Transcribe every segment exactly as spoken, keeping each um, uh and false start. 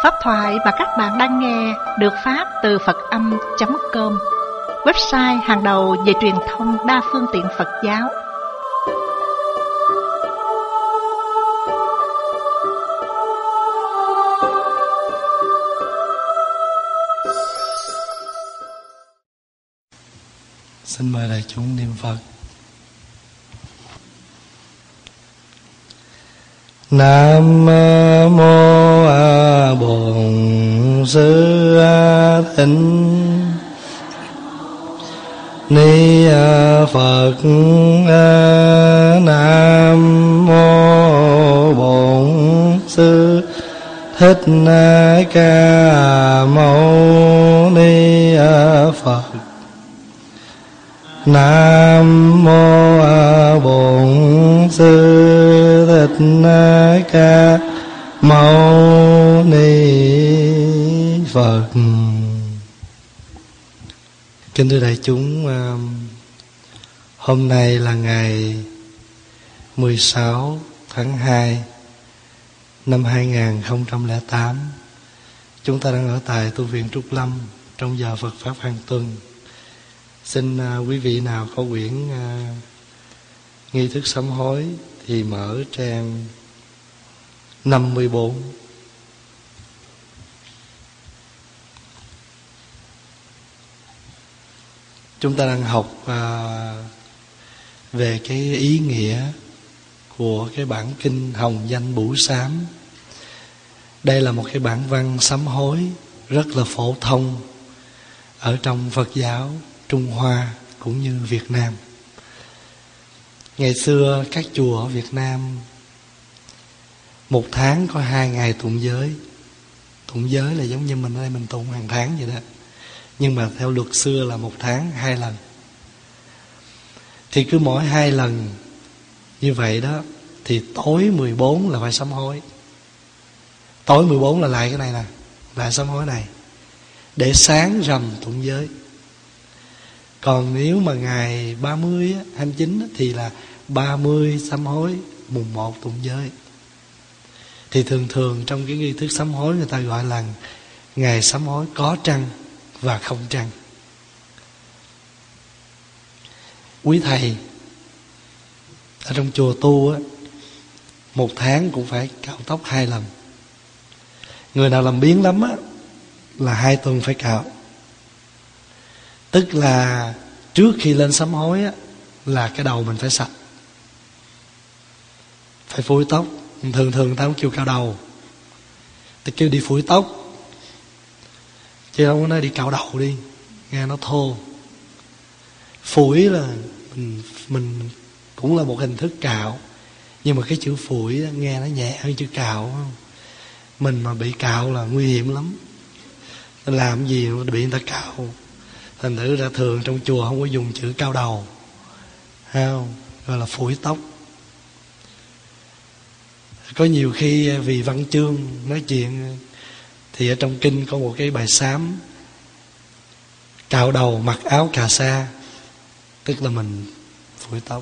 Pháp thoại mà các bạn đang nghe được phát từ Phật Âm chấm com, website hàng đầu về truyền thông đa phương tiện Phật giáo. Xin mời đại chúng niệm Phật. Nam mô Bổn Sư Thích Ni Phật. Nam mô Bổn Sư Thích Ca Mâu Ni Phật. Nam mô Bổn Sư Thích Ca Mâu Ni Phật. Kính thưa đại chúng, hôm nay là ngày mười sáu tháng hai năm hai nghìn không trăm lẻ tám. Chúng ta đang ở tại tu viện Trúc Lâm trong giờ Phật Pháp hàng tuần. Xin uh, quý vị nào có quyển uh, nghi thức sám hối thì mở trang năm mươi bốn. Chúng ta đang học uh, về cái ý nghĩa của cái bản kinh Hồng Danh Bửu Sám. Đây là một cái bản văn sám hối rất là phổ thông ở trong Phật giáo Trung Hoa cũng như Việt Nam. Ngày xưa các chùa ở Việt Nam một tháng có hai ngày tụng giới. Tụng giới là giống như mình ở đây mình tụng hàng tháng vậy đó. Nhưng mà theo luật xưa là một tháng hai lần. Thì cứ mỗi hai lần như vậy đó thì tối mười bốn là phải sám hối. Tối mười bốn là lại cái này nè, lại sám hối này, để sáng rằm tụng giới. Còn nếu mà ngày ba mươi, hai mươi chín thì là ba mươi sám hối, mùng một tụng giới. Thì thường thường trong cái nghi thức sám hối người ta gọi là ngày sám hối có trăng và không trăng. Quý thầy ở trong chùa tu á, một tháng cũng phải cạo tóc hai lần. Người nào làm biếng lắm á là hai tuần phải cạo. Tức là trước khi lên sám hối á, là cái đầu mình phải sạch, phải phủi tóc. Thường thường người ta không kêu cạo đầu, ta kêu đi phủi tóc, chứ không có nói đi cạo đầu đi, nghe nó thô. Phủi là mình, mình cũng là một hình thức cạo, nhưng mà cái chữ phủi á, nghe nó nhẹ hơn chữ cạo không? Mình mà bị cạo là nguy hiểm lắm. Làm gì mà bị người ta cạo. Thành thử ra thường trong chùa không có dùng chữ cao đầu, thấy không? Gọi là phủi tóc. Có nhiều khi vì văn chương nói chuyện thì ở trong kinh có một cái bài sám cạo đầu mặc áo cà sa, tức là mình phủi tóc.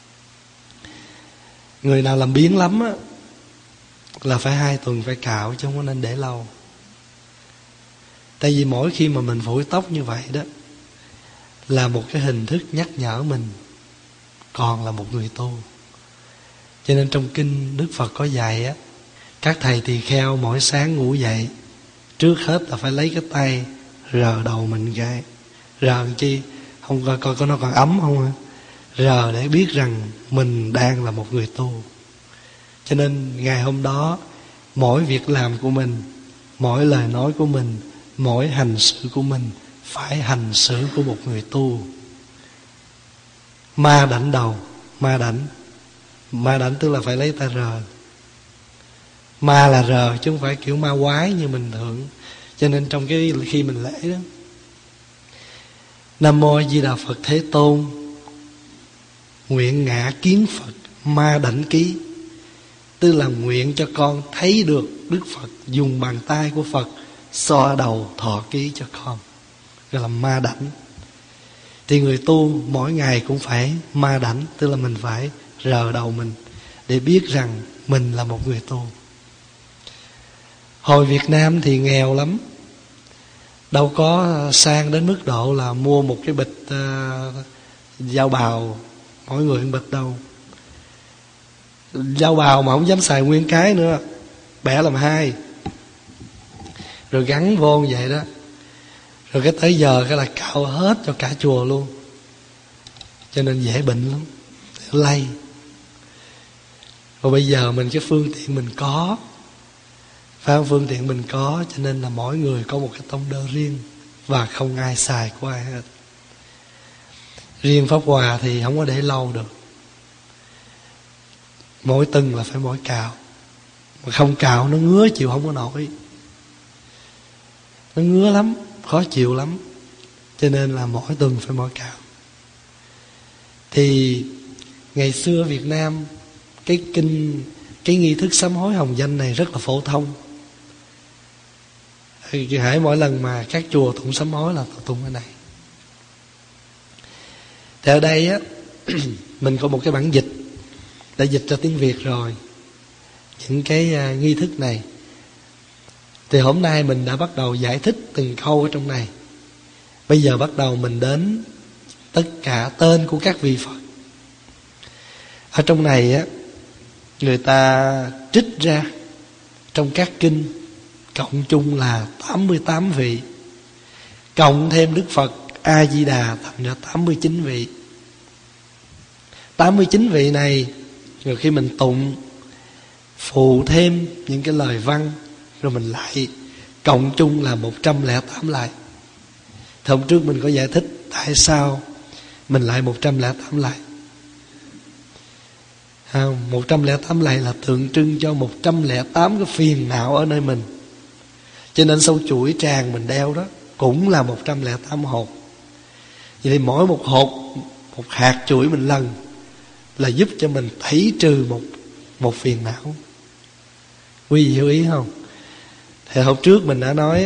Người nào làm biếng lắm á là phải hai tuần phải cạo, chứ không có nên để lâu. Tại vì mỗi khi mà mình phủi tóc như vậy đó là một cái hình thức nhắc nhở mình còn là một người tu. Cho nên trong kinh Đức Phật có dạy á, các thầy tỳ kheo mỗi sáng ngủ dậy, trước hết là phải lấy cái tay rờ đầu mình cái. Rờ làm chi? Không coi coi có nó còn ấm không hả? Rờ để biết rằng mình đang là một người tu. Cho nên ngày hôm đó, mỗi việc làm của mình, mỗi lời nói của mình, mỗi hành xử của mình phải hành xử của một người tu. Ma đảnh đầu. Ma đảnh Ma đảnh tức là phải lấy tay rờ. Ma là rờ chứ không phải kiểu ma quái như mình thường. Cho nên trong cái khi mình lễ đó, Nam Mô Di Đà Phật Thế Tôn, nguyện ngã kiến Phật ma đảnh ký. Tức là nguyện cho con thấy được Đức Phật dùng bàn tay của Phật xoa đầu thọ ký cho con, gọi là ma đảnh. Thì người tu mỗi ngày cũng phải ma đảnh, tức là mình phải rờ đầu mình để biết rằng mình là một người tu. Hồi Việt Nam thì nghèo lắm, đâu có sang đến mức độ là mua một cái bịch uh, dao bào mỗi người một bịch đâu. Dao bào mà không dám xài nguyên cái nữa, bẻ làm hai rồi gắn vô như vậy đó. Rồi cái tới giờ cái là cạo hết cho cả chùa luôn, cho nên dễ bệnh lắm, lây. Rồi bây giờ mình cái phương tiện mình có, phải không? Phương tiện mình có, cho nên là mỗi người có một cái tông đơ riêng, và không ai xài của ai hết. Riêng Pháp Hòa thì không có để lâu được, mỗi tuần là phải mỗi cạo, mà không cạo nó ngứa chịu không có nổi, nó ngứa lắm, khó chịu lắm, cho nên là mỗi tuần phải mỗi cạo. Thì ngày xưa Việt Nam cái kinh cái nghi thức sám hối hồng danh này rất là phổ thông. Thì hãy mỗi lần mà các chùa tụng sám hối là tụng cái này. Thì ở đây á mình có một cái bản dịch đã dịch ra tiếng Việt rồi, những cái uh, nghi thức này. Thì hôm nay mình đã bắt đầu giải thích từng câu ở trong này. Bây giờ bắt đầu mình đến tất cả tên của các vị Phật. Ở trong này á, người ta trích ra trong các kinh cộng chung là tám mươi tám vị, cộng thêm Đức Phật A Di Đà thành ra tám mươi chín vị. tám mươi chín vị này, rồi khi mình tụng phụ thêm những cái lời văn, rồi mình lại cộng chung là một trăm lẻ tám lại. Thì hôm trước mình có giải thích tại sao mình lại một trăm lẻ tám lại. một trăm lẻ tám lại là tượng trưng cho một trăm lẻ tám cái phiền não ở nơi mình. Cho nên sâu chuỗi tràng mình đeo đó cũng là một trăm lẻ tám hột. Vậy thì mỗi một hột, một hạt chuỗi mình lần là giúp cho mình tẩy trừ một, một phiền não. Quý vị hiểu ý không? Thì hôm trước mình đã nói á,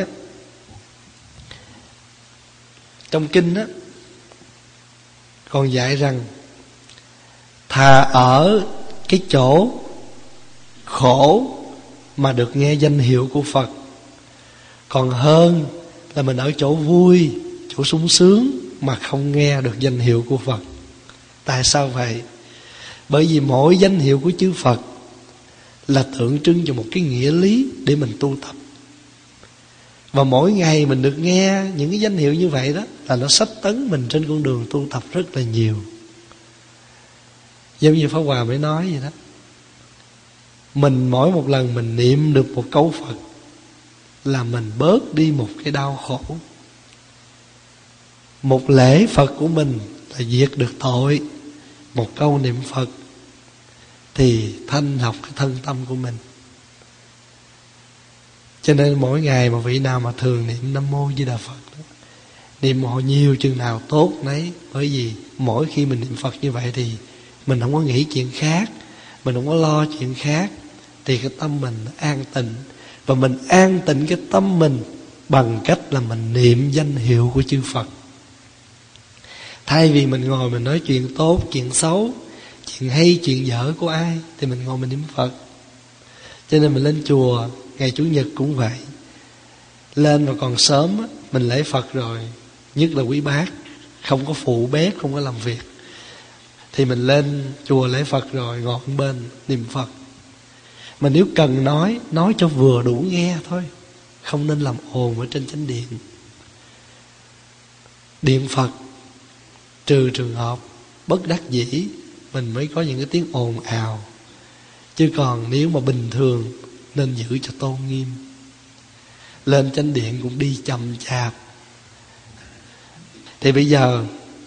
trong kinh á còn dạy rằng thà ở cái chỗ khổ mà được nghe danh hiệu của Phật, còn hơn là mình ở chỗ vui, chỗ sung sướng mà không nghe được danh hiệu của Phật. Tại sao vậy? Bởi vì mỗi danh hiệu của chư Phật là tượng trưng cho một cái nghĩa lý để mình tu tập. Và mỗi ngày mình được nghe những cái danh hiệu như vậy đó, là nó xách tấn mình trên con đường tu tập rất là nhiều. Giống như Pháp Hòa mới nói vậy đó, mình mỗi một lần mình niệm được một câu Phật là mình bớt đi một cái đau khổ. Một lễ Phật của mình là diệt được tội. Một câu niệm Phật thì thanh lọc cái thân tâm của mình. Cho nên mỗi ngày mà vị nào mà thường niệm Nam Mô Di Đà Phật đó, niệm họ nhiều chừng nào tốt nấy. Bởi vì mỗi khi mình niệm Phật như vậy thì mình không có nghĩ chuyện khác, mình không có lo chuyện khác, thì cái tâm mình an tịnh. Và mình an tịnh cái tâm mình bằng cách là mình niệm danh hiệu của chư Phật. Thay vì mình ngồi mình nói chuyện tốt, chuyện xấu, chuyện hay, chuyện dở của ai, thì mình ngồi mình niệm Phật. Cho nên mình lên chùa ngày Chủ nhật cũng vậy. Lên mà còn sớm á, mình lễ Phật rồi, nhất là quý bác không có phụ bếp, không có làm việc, thì mình lên chùa lễ Phật rồi ngồi bên niệm Phật. Mà nếu cần nói, nói cho vừa đủ nghe thôi, không nên làm ồn ở trên chánh điện. Điện Phật trừ trường hợp bất đắc dĩ mình mới có những cái tiếng ồn ào, chứ còn nếu mà bình thường nên giữ cho tôn nghiêm. Lên chánh điện cũng đi chậm chạp. Thì bây giờ,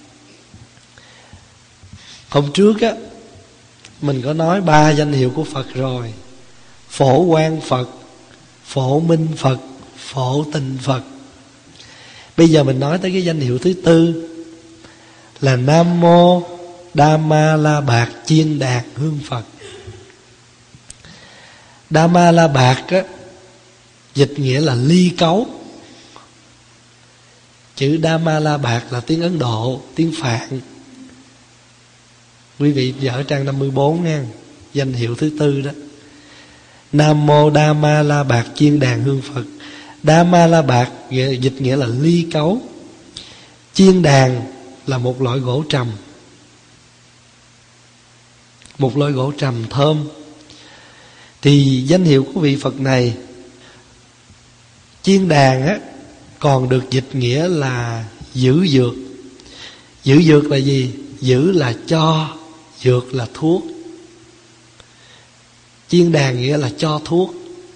hôm trước á mình có nói ba danh hiệu của Phật rồi: Phổ Quang Phật, Phổ Minh Phật, Phổ Tình Phật. Bây giờ mình nói tới cái danh hiệu thứ tư là Nam Mô Đa Ma La Bạc Chiên Đàn Hương Phật. Đa Ma La Bạc á, dịch nghĩa là ly cấu. Chữ Đa Ma La Bạc là tiếng Ấn Độ, tiếng Phạn. Quý vị ở trang năm mươi bốn nha, danh hiệu thứ tư đó. Nam mô Đa Ma La Bạc chiên đàn hương Phật. Đa Ma La Bạc dịch nghĩa là ly cấu. Chiên đàn là một loại gỗ trầm, một loại gỗ trầm thơm. Thì danh hiệu của vị Phật này, chiên đàn á, còn được dịch nghĩa là giữ dược. Giữ dược là gì? Giữ là cho, dược là thuốc. Chiên đàn nghĩa là cho thuốc.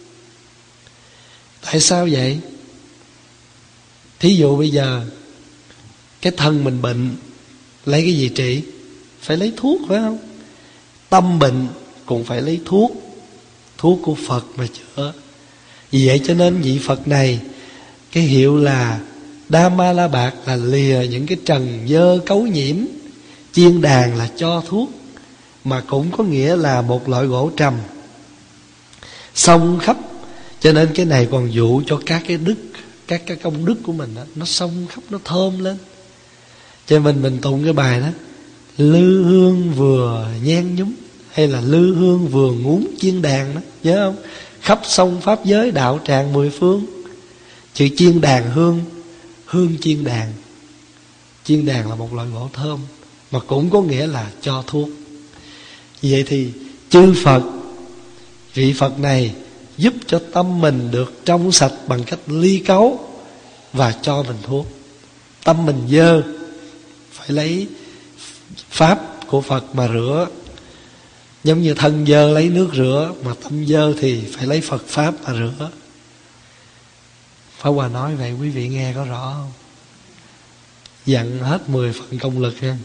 Tại sao vậy? Thí dụ bây giờ cái thân mình bệnh, lấy cái gì trị? Phải lấy thuốc, phải không? Tâm bệnh cũng phải lấy thuốc, thuốc của Phật mà chữa. Vì vậy cho nên vị Phật này, cái hiệu là Đa Ma La Bạc là lìa những cái trần dơ cấu nhiễm, chiên đàn là cho thuốc, mà cũng có nghĩa là một loại gỗ trầm xông khắp. Cho nên cái này còn dụ cho các cái đức, các cái công đức của mình đó, nó xông khắp, nó thơm lên. Cho nên mình tụng cái bài đó, lư hương vừa nhen nhúm, hay là lư hương vừa ngún chiên đàn đó, nhớ không? Khắp sông pháp giới đạo tràng mười phương. Chữ chiên đàn hương, hương chiên đàn. Chiên đàn là một loại gỗ thơm, mà cũng có nghĩa là cho thuốc. Vậy thì chư Phật, vị Phật này giúp cho tâm mình được trong sạch bằng cách ly cấu và cho mình thuốc. Tâm mình dơ, phải lấy pháp của Phật mà rửa. Giống như thân dơ lấy nước rửa, mà tâm dơ thì phải lấy Phật pháp mà rửa. Pháp Hòa nói vậy quý vị nghe có rõ không? Dặn hết mười phần công lực ha.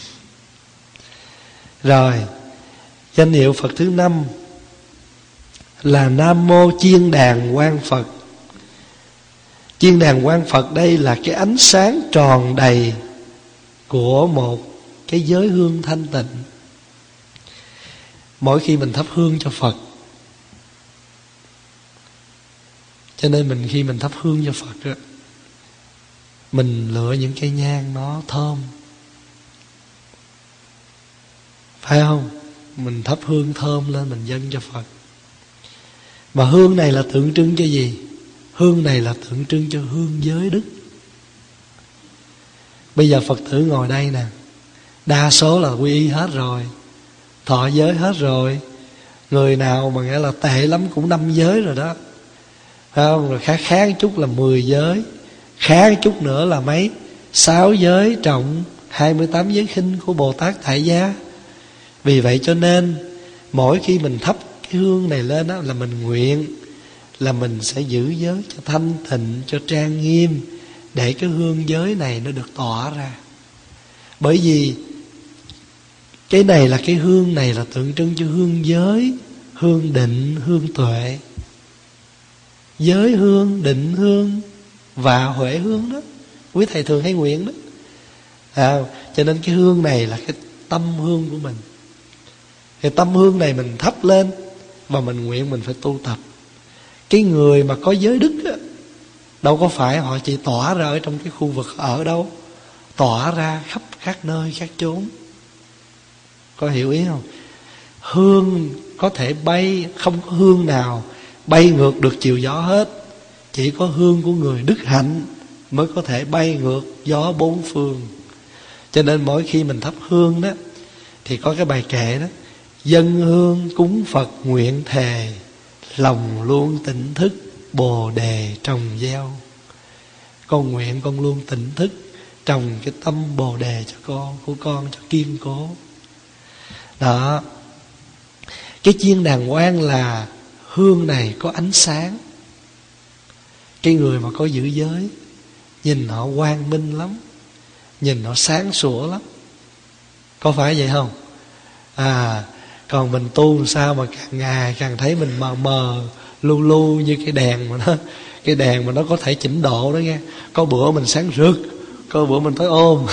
Rồi, danh hiệu Phật thứ năm là Nam mô chiên đàn quang Phật. Chiên đàn quang Phật đây là cái ánh sáng tròn đầy của một cái giới hương thanh tịnh. Mỗi khi mình thắp hương cho Phật, cho nên mình khi mình thắp hương cho Phật đó, mình lựa những cây nhang nó thơm, phải không? Mình thắp hương thơm lên mình dâng cho Phật. Mà hương này là tượng trưng cho gì? Hương này là tượng trưng cho hương giới đức. Bây giờ Phật tử ngồi đây nè, đa số là quy y hết rồi, thọ giới hết rồi. Người nào mà nghĩa là tệ lắm cũng năm giới rồi đó, phải không? Rồi khá khá chút là mười giới, khá chút nữa là mấy? Sáu giới trọng, hai mươi tám giới khinh của Bồ Tát Tại Gia. Vì vậy cho nên mỗi khi mình thắp cái hương này lên đó, là mình nguyện là mình sẽ giữ giới cho thanh tịnh, cho trang nghiêm, để cái hương giới này nó được tỏa ra. Bởi vì cái này là cái hương này là tượng trưng cho hương giới, hương định, hương tuệ. Giới hương, định hương và huệ hương đó, quý thầy thường hay nguyện đó. À, cho nên cái hương này là cái tâm hương của mình. Cái tâm hương này mình thắp lên và mình nguyện mình phải tu tập. Cái người mà có giới đức á, đâu có phải họ chỉ tỏa ra ở trong cái khu vực ở đâu, tỏa ra khắp các nơi các chốn. Có hiểu ý không? Hương có thể bay, không có hương nào bay ngược được chiều gió hết. Chỉ có hương của người đức hạnh mới có thể bay ngược gió bốn phương. Cho nên mỗi khi mình thắp hương đó, thì có cái bài kệ đó: dâng hương cúng Phật nguyện thề, lòng luôn tỉnh thức bồ đề trồng gieo. Con nguyện con luôn tỉnh thức, trồng cái tâm bồ đề cho con, của con cho kiên cố. Đó. Cái chiên đàn quang là hương này có ánh sáng. Cái người mà có giữ giới, nhìn họ quang minh lắm, nhìn họ sáng sủa lắm. Có phải vậy không? À, còn mình tu sao mà càng ngày càng thấy mình mờ mờ lu lu như cái đèn mà nó, cái đèn mà nó có thể chỉnh độ đó nghe. Có bữa mình sáng rực, có bữa mình tối ôm.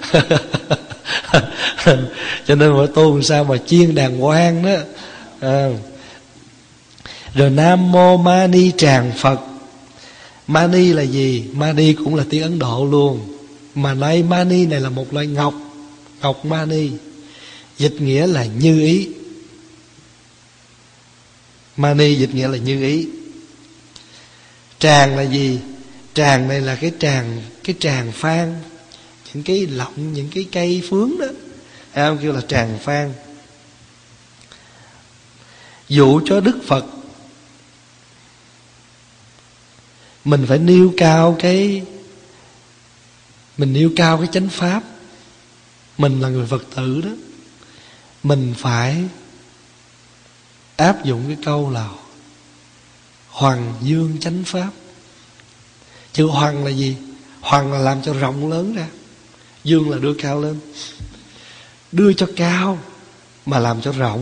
Cho nên phải tu sao mà chiên đàn quang đó. À. Rồi Nam mô Mani tràng Phật. Mani là gì? Mani cũng là tiếng Ấn Độ luôn. Mà nay Mani này là một loại ngọc, ngọc Mani, dịch nghĩa là như ý. Mani dịch nghĩa là như ý. Tràng là gì? Tràng này là cái tràng, cái tràng phan, những cái lọng, những cái cây phướng đó, thấy không? Kêu là tràng phan. Dụ cho Đức Phật, mình phải nêu cao cái mình nêu cao cái chánh pháp. Mình là người Phật tử đó, mình phải áp dụng cái câu là hoằng dương chánh pháp. Chữ hoằng là gì? Hoằng là làm cho rộng lớn ra, dương là đưa cao lên. Đưa cho cao mà làm cho rộng.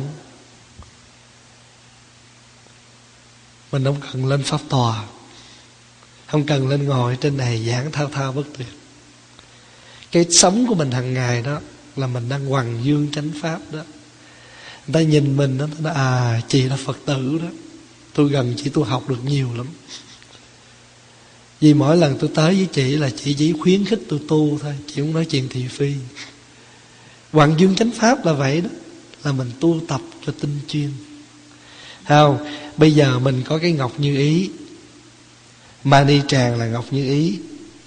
Mình không cần lên pháp tòa, không cần lên ngồi trên này giảng thao thao bất tuyệt. Cái sống của mình hàng ngày đó là mình đang hoằng dương chánh pháp đó. Người ta nhìn mình đó, nói, à chị là Phật tử đó, tôi gần chị tôi học được nhiều lắm. Vì mỗi lần tôi tới với chị là chị chỉ khuyến khích tôi tu thôi, chị không nói chuyện thị phi. Hoằng dương chánh pháp là vậy đó, là mình tu tập cho tinh chuyên. Không, bây giờ mình có cái ngọc như ý, Mani Tràng là ngọc như ý,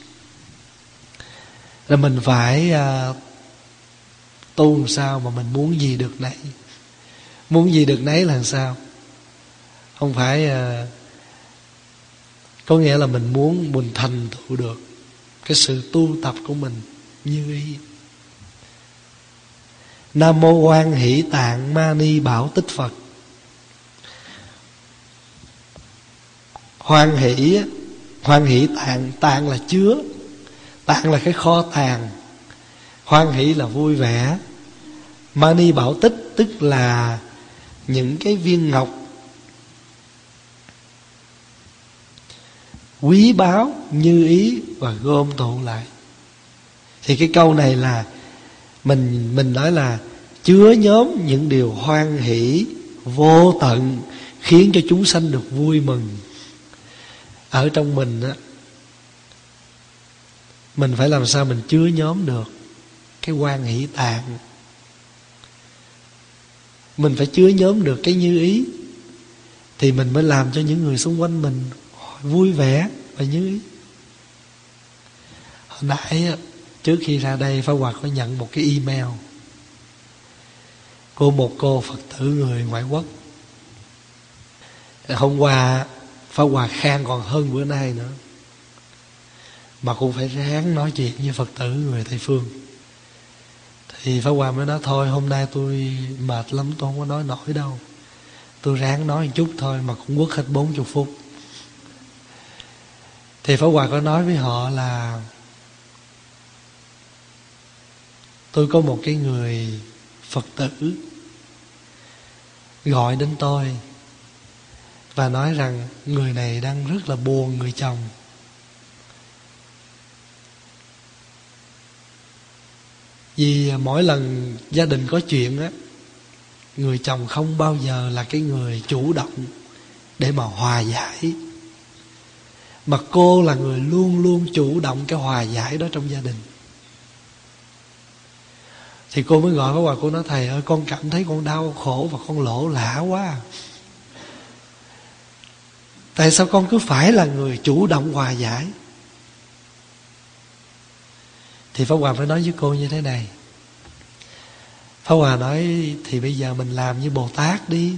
là mình phải uh, tu làm sao mà mình muốn gì được nấy. Muốn gì được nấy là làm sao? Không phải uh, có nghĩa là mình muốn mình thành tựu được cái sự tu tập của mình như ý. Nam mô Quan Hỷ Tạng Mani Bảo Tích Phật. Hoan hỷ, hoan hỷ tạng, tạng là chứa, tạng là cái kho tàng. Hoan hỷ là vui vẻ. Mani Bảo Tích tức là những cái viên ngọc quý báu như ý và gom tụ lại. Thì cái câu này là Mình mình nói là chứa nhóm những điều hoan hỷ vô tận, khiến cho chúng sanh được vui mừng. Ở trong mình á, mình phải làm sao mình chứa nhóm được cái hoan hỷ tạng. Mình phải chứa nhóm được cái như ý, thì mình mới làm cho những người xung quanh mình vui vẻ và như ý. Hồi nãy trước khi ra đây, Pháp Hòa có nhận một cái email của một cô Phật tử người ngoại quốc. Hôm qua Pháp Hòa khen còn hơn bữa nay nữa, mà cũng phải ráng nói chuyện với Phật tử người Tây Phương. Thì Pháp Hòa mới nói thôi, hôm nay tôi mệt lắm, tôi không có nói nổi đâu, tôi ráng nói một chút thôi, mà cũng quất hết bốn mươi phút. Thì Pháp Hòa có nói với họ là tôi có một cái người Phật tử gọi đến tôi và nói rằng người này đang rất là buồn người chồng. Vì mỗi lần gia đình có chuyện á, người chồng không bao giờ là cái người chủ động để mà hòa giải, mà cô là người luôn luôn chủ động cái hòa giải đó trong gia đình. Thì cô mới gọi Pháp Hòa, cô nói thầy ơi, con cảm thấy con đau khổ và con lỗ lã quá. Tại sao con cứ phải là người chủ động hòa giải? Thì Pháp Hòa phải nói với cô như thế này. Pháp Hòa nói thì bây giờ mình làm như Bồ Tát đi.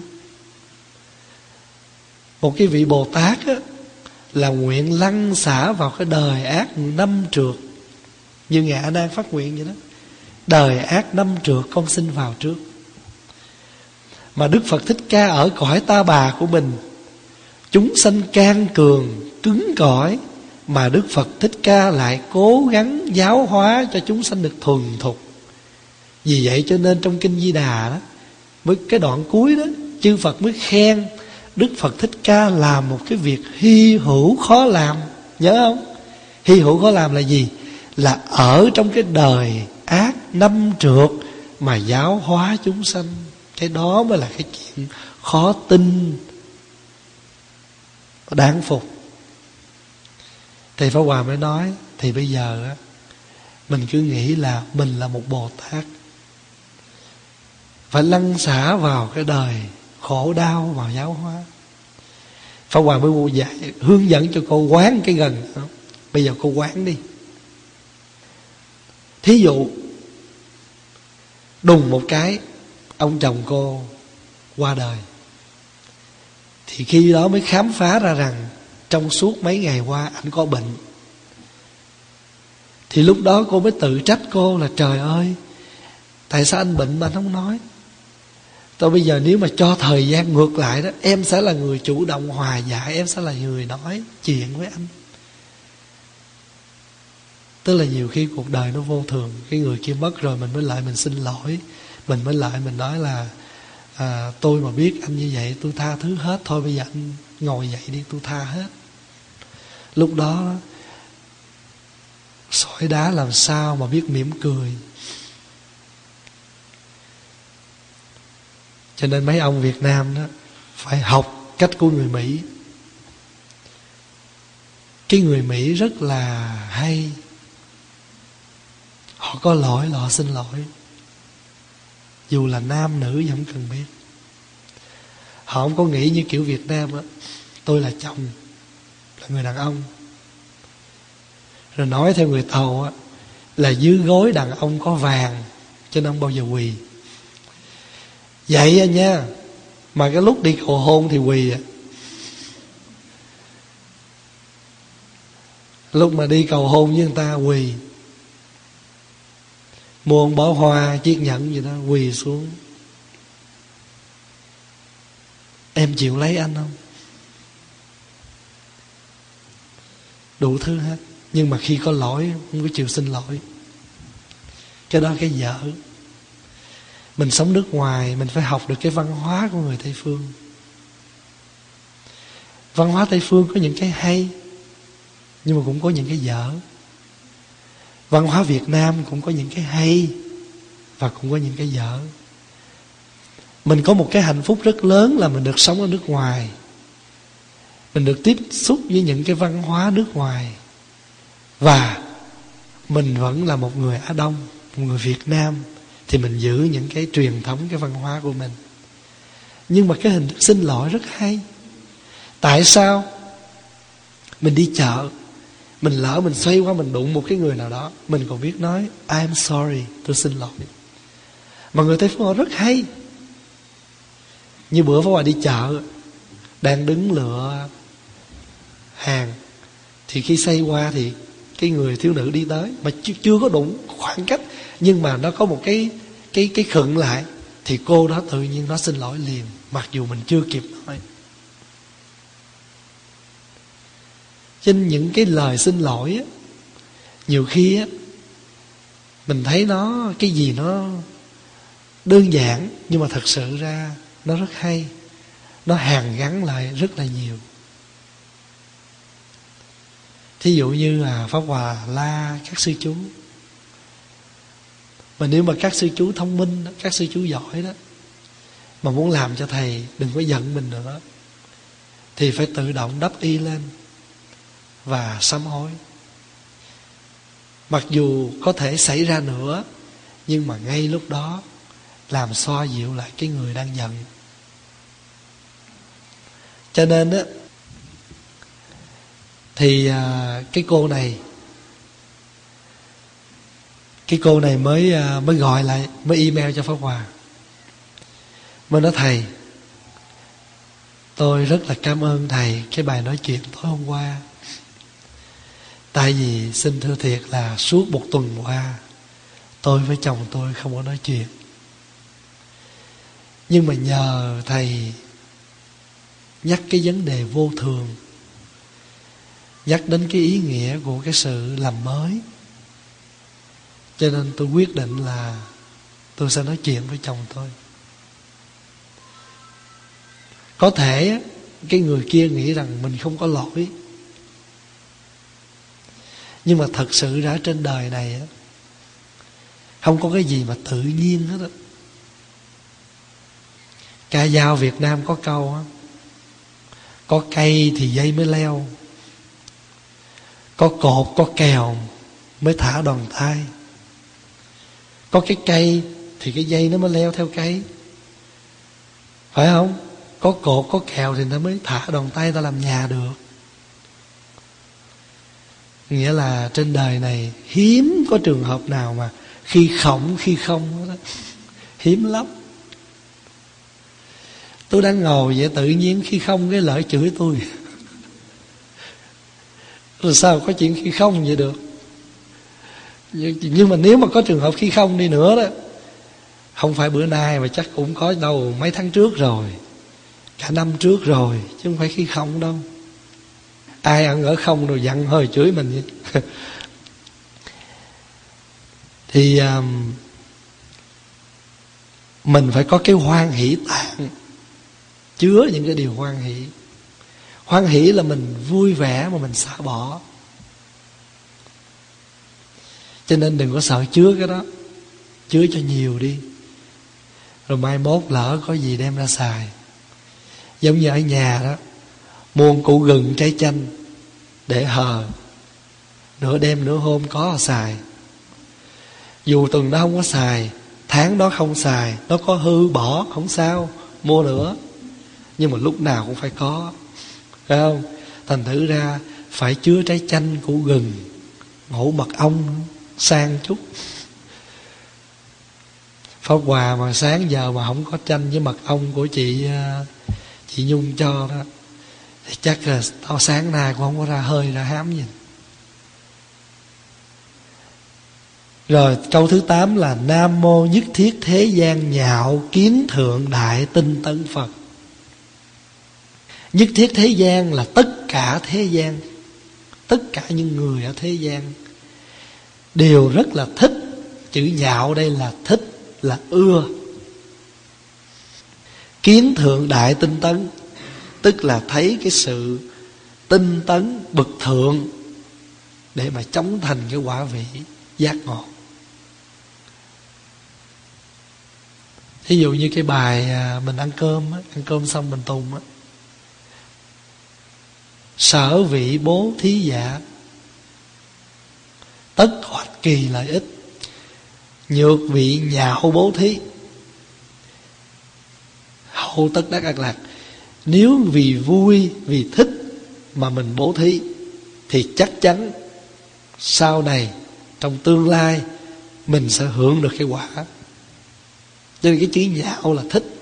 Một cái vị Bồ Tát á, là nguyện lăn xả vào cái đời ác năm trượt, như Ngài A Nan phát nguyện vậy đó. Đời ác năm trượt con xin vào trước. Mà Đức Phật Thích Ca ở cõi Ta Bà của mình, chúng sanh can cường, cứng cỏi, mà Đức Phật Thích Ca lại cố gắng giáo hóa cho chúng sanh được thuần thục. Vì vậy cho nên trong Kinh Di Đà đó, với cái đoạn cuối đó, chư Phật mới khen Đức Phật Thích Ca làm một cái việc hy hữu khó làm. Nhớ không? Hy hữu khó làm là gì? Là ở trong cái đời ác năm trượt mà giáo hóa chúng sanh. Cái đó mới là cái chuyện khó tin, đáng phục. Thì Pháp Hòa mới nói, thì bây giờ á, mình cứ nghĩ là mình là một Bồ Tát, phải lăn xả vào cái đời khổ đau vào giáo hóa. Pháp Hòa mới vô dạy, hướng dẫn cho cô quán cái gần đó. Bây giờ cô quán đi. Thí dụ đùng một cái ông chồng cô qua đời, thì khi đó mới khám phá ra rằng trong suốt mấy ngày qua anh có bệnh. Thì lúc đó cô mới tự trách cô là trời ơi, tại sao anh bệnh mà anh không nói. Tôi bây giờ nếu mà cho thời gian ngược lại đó, em sẽ là người chủ động hòa giải, em sẽ là người nói chuyện với anh. Tức là nhiều khi cuộc đời nó vô thường, cái người kia mất rồi mình mới lại mình xin lỗi, mình mới lại mình nói là à, tôi mà biết anh như vậy tôi tha thứ hết, thôi bây giờ anh ngồi dậy đi, tôi tha hết. Lúc đó sỏi đá làm sao mà biết mỉm cười. Cho nên mấy ông Việt Nam đó phải học cách của người Mỹ. Cái người Mỹ rất là hay, họ có lỗi là họ xin lỗi, dù là nam nữ gì không cần biết. Họ không có nghĩ như kiểu Việt Nam á, tôi là chồng, là người đàn ông, rồi nói theo người Tàu á, là dưới gối đàn ông có vàng cho nên không bao giờ quỳ. Vậy à nha, mà cái lúc đi cầu hôn thì quỳ à. Lúc mà đi cầu hôn với người ta quỳ, mua một bó hoa, chiếc nhẫn gì đó, quỳ xuống. Em chịu lấy anh không? Đủ thứ hết. Nhưng mà khi có lỗi không có chịu xin lỗi. Cái đó cái dở. Mình sống nước ngoài, mình phải học được cái văn hóa của người Tây Phương. Văn hóa Tây Phương có những cái hay, nhưng mà cũng có những cái dở. Văn hóa Việt Nam cũng có những cái hay và cũng có những cái dở. Mình có một cái hạnh phúc rất lớn là mình được sống ở nước ngoài, mình được tiếp xúc với những cái văn hóa nước ngoài, và mình vẫn là một người Á Đông, một người Việt Nam, thì mình giữ những cái truyền thống, cái văn hóa của mình. Nhưng mà cái hình thức xin lỗi rất hay. Tại sao? Mình đi chợ, mình lỡ mình xoay qua mình đụng một cái người nào đó, mình còn biết nói I'm sorry, tôi xin lỗi. Mà người Tây Phương họ rất hay. Như bữa Pháp Hòa đi chợ, đang đứng lựa hàng, thì khi xoay qua thì cái người thiếu nữ đi tới, mà chưa, chưa có đụng khoảng cách, nhưng mà nó có một cái cái cái khựng lại, thì cô đó tự nhiên nó xin lỗi liền, mặc dù mình chưa kịp nói. Trên những cái lời xin lỗi á, nhiều khi á, mình thấy nó cái gì nó đơn giản, nhưng mà thật sự ra nó rất hay. Nó hàn gắn lại rất là nhiều. Thí dụ như là Pháp Hòa la các sư chú, mà nếu mà các sư chú thông minh, các sư chú giỏi đó, mà muốn làm cho thầy đừng có giận mình nữa, thì phải tự động đắp y lên và sám hối. Mặc dù có thể xảy ra nữa, nhưng mà ngay lúc đó làm xoa dịu lại cái người đang giận. Cho nên á, thì à, cái cô này Cái cô này mới à, mới gọi lại, mới email cho Pháp Hòa, mới nói thầy, tôi rất là cảm ơn thầy cái bài nói chuyện tối hôm qua. Tại vì xin thưa thiệt là suốt một tuần qua tôi với chồng tôi không có nói chuyện, nhưng mà nhờ thầy nhắc cái vấn đề vô thường, nhắc đến cái ý nghĩa của cái sự làm mới, cho nên tôi quyết định là tôi sẽ nói chuyện với chồng tôi. Có thể cái người kia nghĩ rằng mình không có lỗi, nhưng mà thật sự ra trên đời này không có cái gì mà tự nhiên hết á. Ca dao Việt Nam có câu á, có cây thì dây mới leo, có cột có kèo mới thả đòn thai. Có cái cây thì cái dây nó mới leo theo cây, phải không? có cột có kèo thì ta mới thả đòn tay ta làm nhà được. Nghĩa là trên đời này hiếm có trường hợp nào mà khi khổng khi không đó. Hiếm lắm. Tôi đang ngồi vậy tự nhiên khi không cái lợi chửi tôi. Rồi sao có chuyện khi không vậy được? Nhưng mà nếu mà có trường hợp khi không đi nữa đó, không phải bữa nay mà chắc cũng có đâu mấy tháng trước rồi, cả năm trước rồi, chứ không phải khi không đâu. Ai ăn ở không rồi giận hơi chửi mình vậy. Thì um, mình phải có cái hoan hỷ tạng, chứa những cái điều hoan hỷ. Hoan hỷ là mình vui vẻ mà mình xả bỏ. Cho nên đừng có sợ chứa cái đó, chứa cho nhiều đi, rồi mai mốt lỡ có gì đem ra xài. Giống như ở nhà đó, mua một củ gừng trái chanh để hờ, nửa đêm nửa hôm có xài. Dù tuần đó không có xài, tháng đó không xài, nó có hư bỏ không sao, mua nữa. Nhưng mà lúc nào cũng phải có, phải không? Thành thử ra phải chứa trái chanh, củ gừng, ngũ mật ong sang chút. Pháp Hòa mà sáng giờ mà không có chanh với mật ong của chị chị Nhung cho đó, thì chắc là tao sáng nay cũng không có ra hơi ra hám gì. Rồi câu thứ tám là Nam mô nhất thiết thế gian nhạo kiến thượng đại tinh tấn Phật. Nhất thiết thế gian là tất cả thế gian, tất cả những người ở thế gian đều rất là thích. Chữ nhạo đây là thích, là ưa. Kiến thượng đại tinh tấn, tức là thấy cái sự tinh tấn bậc thượng để mà chống thành cái quả vị giác ngộ. Thí dụ như cái bài mình ăn cơm á, ăn cơm xong mình tùng á: sở vị bố thí dạ, tất hoạch kỳ lợi ích, nhược vị nhạo bố thí, hậu tất đắc ác lạc. Nếu vì vui, vì thích mà mình bố thí thì chắc chắn sau này, trong tương lai, mình sẽ hưởng được cái quả. Cho nên cái chữ nhạo là thích.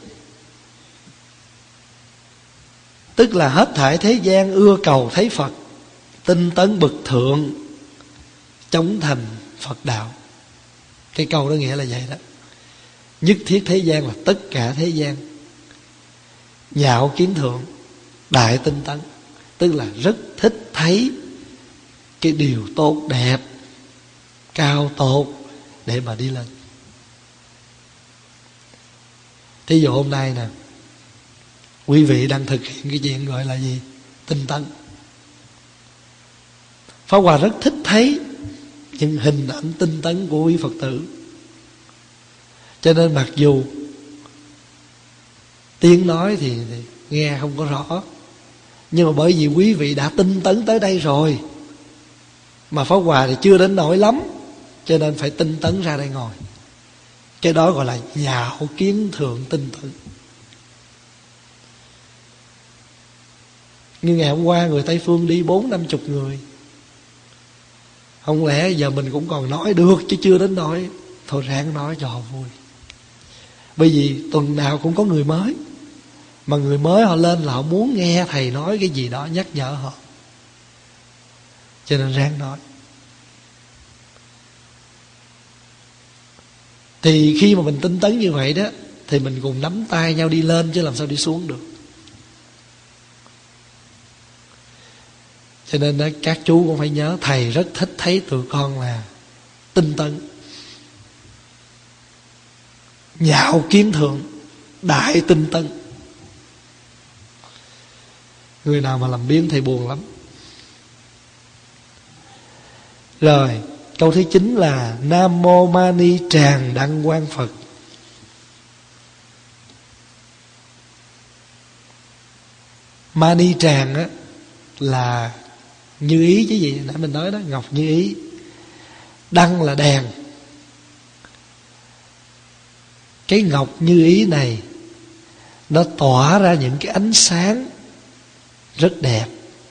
Tức là hết thảy thế gian ưa cầu thấy Phật, tinh tấn bậc thượng, chống thành Phật đạo. Cái câu đó nghĩa là vậy đó. Nhất thiết thế gian là tất cả thế gian. Nhạo kiến thượng, đại tinh tấn, tức là rất thích thấy cái điều tốt đẹp, cao tốt để mà đi lên. Thí dụ hôm nay nè, quý vị đang thực hiện cái chuyện gọi là gì? Tinh tấn. Pháp Hòa rất thích thấy những hình ảnh tinh tấn của quý Phật tử. Cho nên mặc dù tiếng nói thì, thì nghe không có rõ, nhưng mà bởi vì quý vị đã tinh tấn tới đây rồi, mà Pháp Hòa thì chưa đến nỗi lắm, cho nên phải tinh tấn ra đây ngồi. Cái đó gọi là nhạo kiến thượng tinh tấn. Như ngày hôm qua người Tây Phương đi bốn năm chục người, không lẽ giờ mình cũng còn nói được chứ chưa đến nỗi thôi ráng nói cho họ vui. Bởi vì tuần nào cũng có người mới, mà người mới họ lên là họ muốn nghe thầy nói cái gì đó nhắc nhở họ, cho nên ráng nói. Thì khi mà mình tinh tấn như vậy đó, thì mình cùng nắm tay nhau đi lên, chứ làm sao đi xuống được. Cho nên đó, các chú cũng phải nhớ, thầy rất thích thấy tụi con là tinh tấn, nhạo kiến thượng, đại tinh tấn. Người nào mà làm biếng thầy buồn lắm. Rồi câu thứ chín là Nam mô Mani Tràng Đăng Quang Phật. Mani Tràng á là như ý chứ gì, nãy mình nói đó, ngọc như ý. Đăng là đèn. Cái ngọc như ý này nó tỏa ra những cái ánh sáng rất đẹp,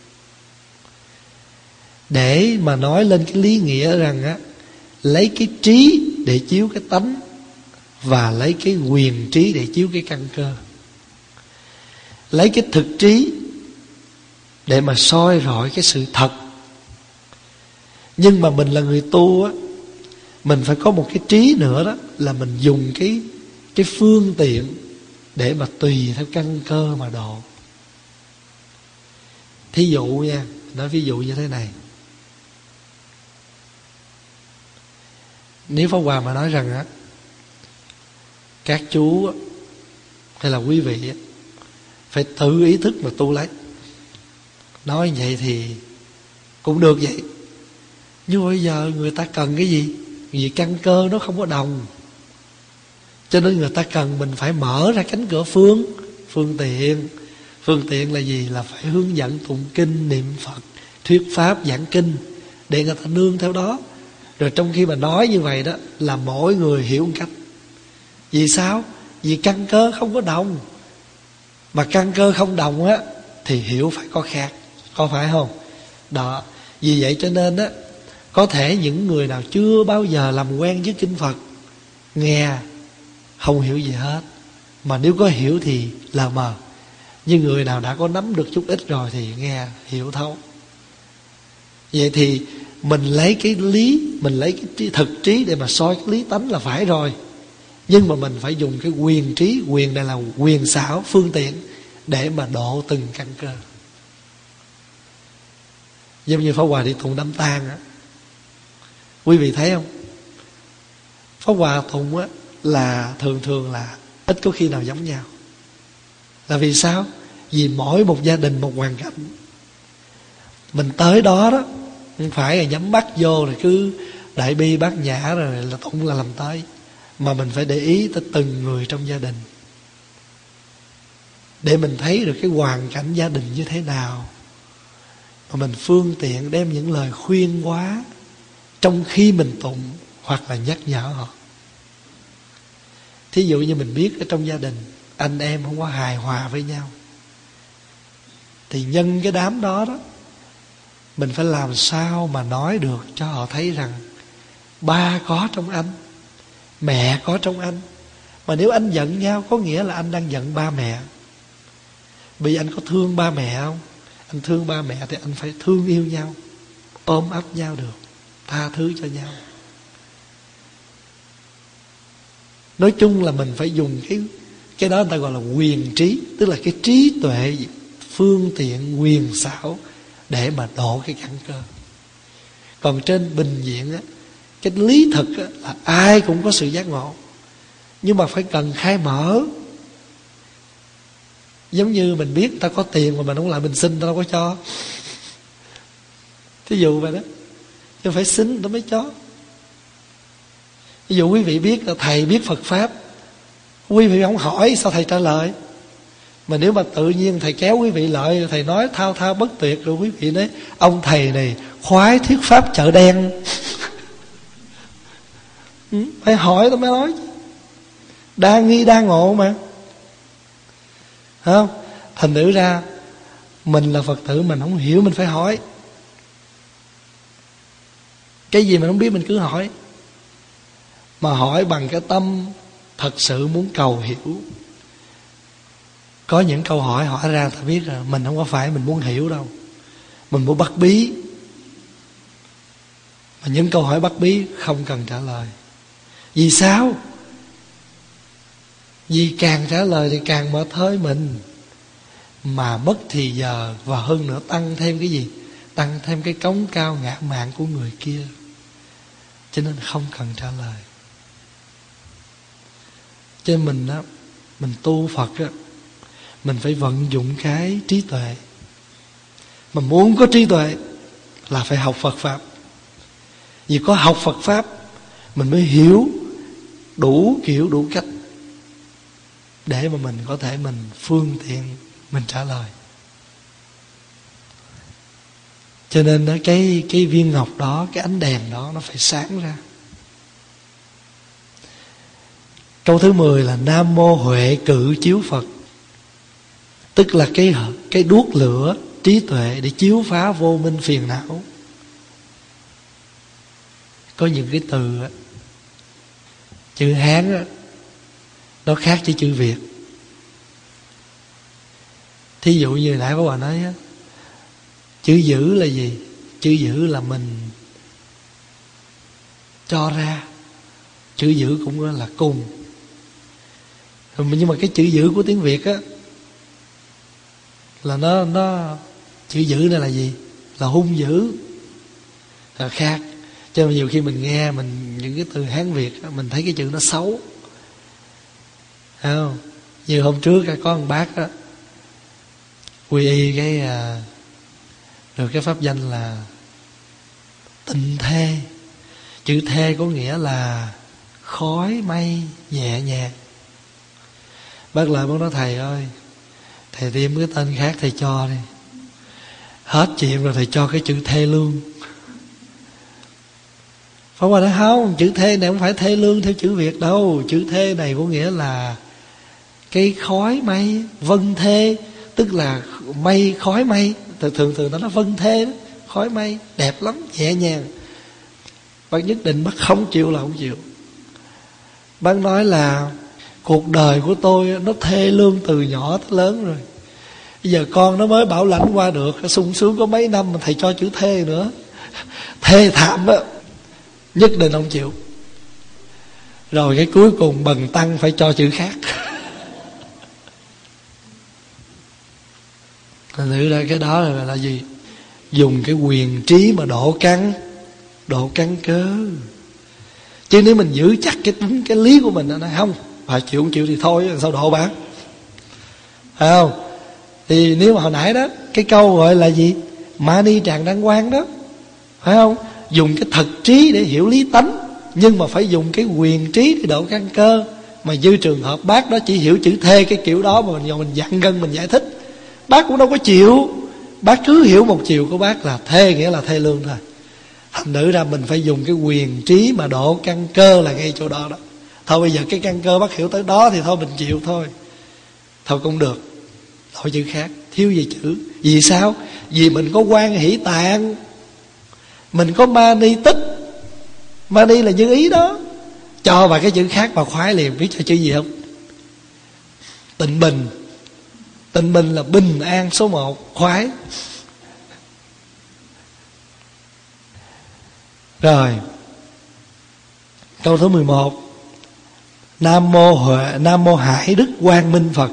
để mà nói lên cái lý nghĩa rằng á, lấy cái trí để chiếu cái tánh, và lấy cái quyền trí để chiếu cái căn cơ. Lấy cái thực trí để mà soi rọi cái sự thật. Nhưng mà mình là người tu á, mình phải có một cái trí nữa, đó là mình dùng cái cái phương tiện để mà tùy theo căn cơ mà độ. Thí dụ nha, nói ví dụ như thế này. Nếu Pháp Hòa mà nói rằng á, các chú á, hay là quý vị á, phải tự ý thức mà tu lấy, nói vậy thì cũng được vậy. Nhưng bây giờ người ta cần cái gì? Vì căn cơ nó không có đồng, cho nên người ta cần mình phải mở ra cánh cửa phương Phương tiện. Phương tiện là gì? Là phải hướng dẫn tụng kinh, niệm Phật, thuyết pháp, giảng kinh, để người ta nương theo đó. Rồi trong khi mà nói như vậy đó, là mỗi người hiểu một cách. Vì sao? Vì căn cơ không có đồng. Mà căn cơ không đồng á, thì hiểu phải có khác, có phải không? Đó. Vì vậy cho nên á, có thể những người nào chưa bao giờ làm quen với kinh Phật, nghe không hiểu gì hết, mà nếu có hiểu thì là mờ. Nhưng người nào đã có nắm được chút ít rồi thì nghe hiểu thấu. Vậy thì mình lấy cái lý, mình lấy cái trí, thực trí để mà soi cái lý tánh là phải rồi. Nhưng mà mình phải dùng cái quyền trí, quyền này là quyền xảo, phương tiện, để mà độ từng căn cơ. Giống như Pháp Hòa đi tụng đám tang á, quý vị thấy không? Pháp Hòa tụng á là thường thường là ít có khi nào giống nhau. Là vì sao? Vì mỗi một gia đình một hoàn cảnh. Mình tới đó đó, không phải là nhắm mắt vô rồi cứ đại bi bát nhã rồi là tụng là làm tới, mà mình phải để ý tới từng người trong gia đình, để mình thấy được cái hoàn cảnh gia đình như thế nào, mà mình phương tiện đem những lời khuyên hóa trong khi mình tụng, hoặc là nhắc nhở họ. Thí dụ như mình biết ở trong gia đình anh em không có hài hòa với nhau, thì nhân cái đám đó đó, mình phải làm sao mà nói được cho họ thấy rằng ba có trong anh, mẹ có trong anh. Mà nếu anh giận nhau, có nghĩa là anh đang giận ba mẹ. Vì anh có thương ba mẹ không? Anh thương ba mẹ thì anh phải thương yêu nhau, ôm ấp nhau được, tha thứ cho nhau. Nói chung là mình phải dùng cái cái đó người ta gọi là quyền trí, tức là cái trí tuệ, phương tiện quyền xảo để mà độ cái căn cơ. Còn trên bình diện á, cái lý thực á, là ai cũng có sự giác ngộ, nhưng mà phải cần khai mở. Giống như mình biết ta có tiền mà mình không lại mình xin, ta đâu có cho. Thí dụ vậy đó, chứ phải xin ta mới cho. Ví dụ quý vị biết là thầy biết Phật Pháp, quý vị không hỏi sao thầy trả lời. Mà nếu mà tự nhiên thầy kéo quý vị lại, thầy nói thao thao bất tuyệt, rồi quý vị nói ông thầy này khoái thuyết pháp chợ đen. Ừ, phải hỏi tôi mới nói. Đa nghi đa ngộ mà, không? Thành thử ra mình là Phật tử, mình không hiểu mình phải hỏi. Cái gì mình không biết mình cứ hỏi, mà hỏi bằng cái tâm thật sự muốn cầu hiểu. Có những câu hỏi hỏi ra ta biết là mình không có phải mình muốn hiểu đâu, mình muốn bắt bí. Mà những câu hỏi bắt bí không cần trả lời. Vì sao? Vì càng trả lời thì càng mệt hơi mình, mà mất thì giờ, và hơn nữa tăng thêm cái gì? Tăng thêm cái cống cao ngã mạn của người kia. Cho nên không cần trả lời. Cho nên mình á, mình tu Phật á, mình phải vận dụng cái trí tuệ. Mà muốn có trí tuệ là phải học Phật Pháp. Vì có học Phật Pháp mình mới hiểu đủ kiểu đủ cách, để mà mình có thể mình phương tiện mình trả lời. Cho nên đó, cái, cái viên ngọc đó, cái ánh đèn đó nó phải sáng ra. Câu thứ mười là Nam Mô Huệ Cự Chiếu Phật. tức là cái cái đuốc lửa trí tuệ để chiếu phá vô minh phiền não. Có những cái từ á, chữ Hán á, nó khác với chữ Việt. Thí dụ như nãy có bà nói á, chữ giữ là gì? Chữ giữ là mình cho ra. Chữ giữ cũng là cùng. Nhưng mà cái chữ giữ của tiếng Việt á, là nó nó chữ giữ này là gì? Là hung dữ, là khác. Cho nên nhiều khi mình nghe mình những cái từ Hán Việt á, mình thấy cái chữ nó xấu, thấy không? Như hôm trước có một bác á, quy y cái à, được cái pháp danh là tịnh thê. Chữ thê có nghĩa là khói mây nhẹ nhàng. Bác lại bác nói thầy ơi, thầy tìm cái tên khác thầy cho đi. Hết chuyện rồi thầy cho cái chữ thê lương. Phải qua nói không, chữ thê này không phải thê lương theo chữ Việt đâu. Chữ thê này có nghĩa là cái khói mây, vân thê, tức là mây, khói mây. Thường thường, thường nó nói vân thê đó, khói mây, đẹp lắm, nhẹ nhàng. Bác nhất định bác không chịu là không chịu. Bác nói là cuộc đời của tôi nó thê lương từ nhỏ tới lớn rồi. Bây giờ con nó mới bảo lãnh qua được, sung sướng có mấy năm mà thầy cho chữ thê nữa, thê thảm đó. Nhất định không chịu. Rồi cái cuối cùng bần tăng phải cho chữ khác. Thành thử ra cái đó là, là gì? Dùng cái quyền trí mà độ căn, độ căn cơ. Chứ nếu mình giữ chắc cái tính cái lý của mình, nó nói không, bà chịu không chịu thì thôi, sao độ bà? Phải không? Thì nếu mà hồi nãy đó, cái câu gọi là gì? Mani tràng đăng quang đó, phải không? Dùng cái thật trí để hiểu lý tánh, nhưng mà phải dùng cái quyền trí để độ căn cơ. Mà như trường hợp bác đó chỉ hiểu chữ thê cái kiểu đó, mà mình, mình dặn gân mình giải thích, bác cũng đâu có chịu. Bác cứ hiểu một chiều của bác là thê nghĩa là thê lương thôi. Thành nữ ra mình phải dùng cái quyền trí mà độ căn cơ là ngay chỗ đó đó. Thôi bây giờ cái căn cơ bác hiểu tới đó thì thôi mình chịu thôi. Thôi cũng được, đổi chữ khác, thiếu gì chữ. Vì sao? Vì mình có quan hỷ tạng, mình có mani tích. Mani là như ý đó. Cho vào cái chữ khác mà khoái liền. Biết cho chữ gì không? Tịnh bình. Tịnh bình là bình an số một, khoái. Rồi câu thứ mười một. Nam mô Huệ, Nam mô Hải Đức Quang Minh Phật.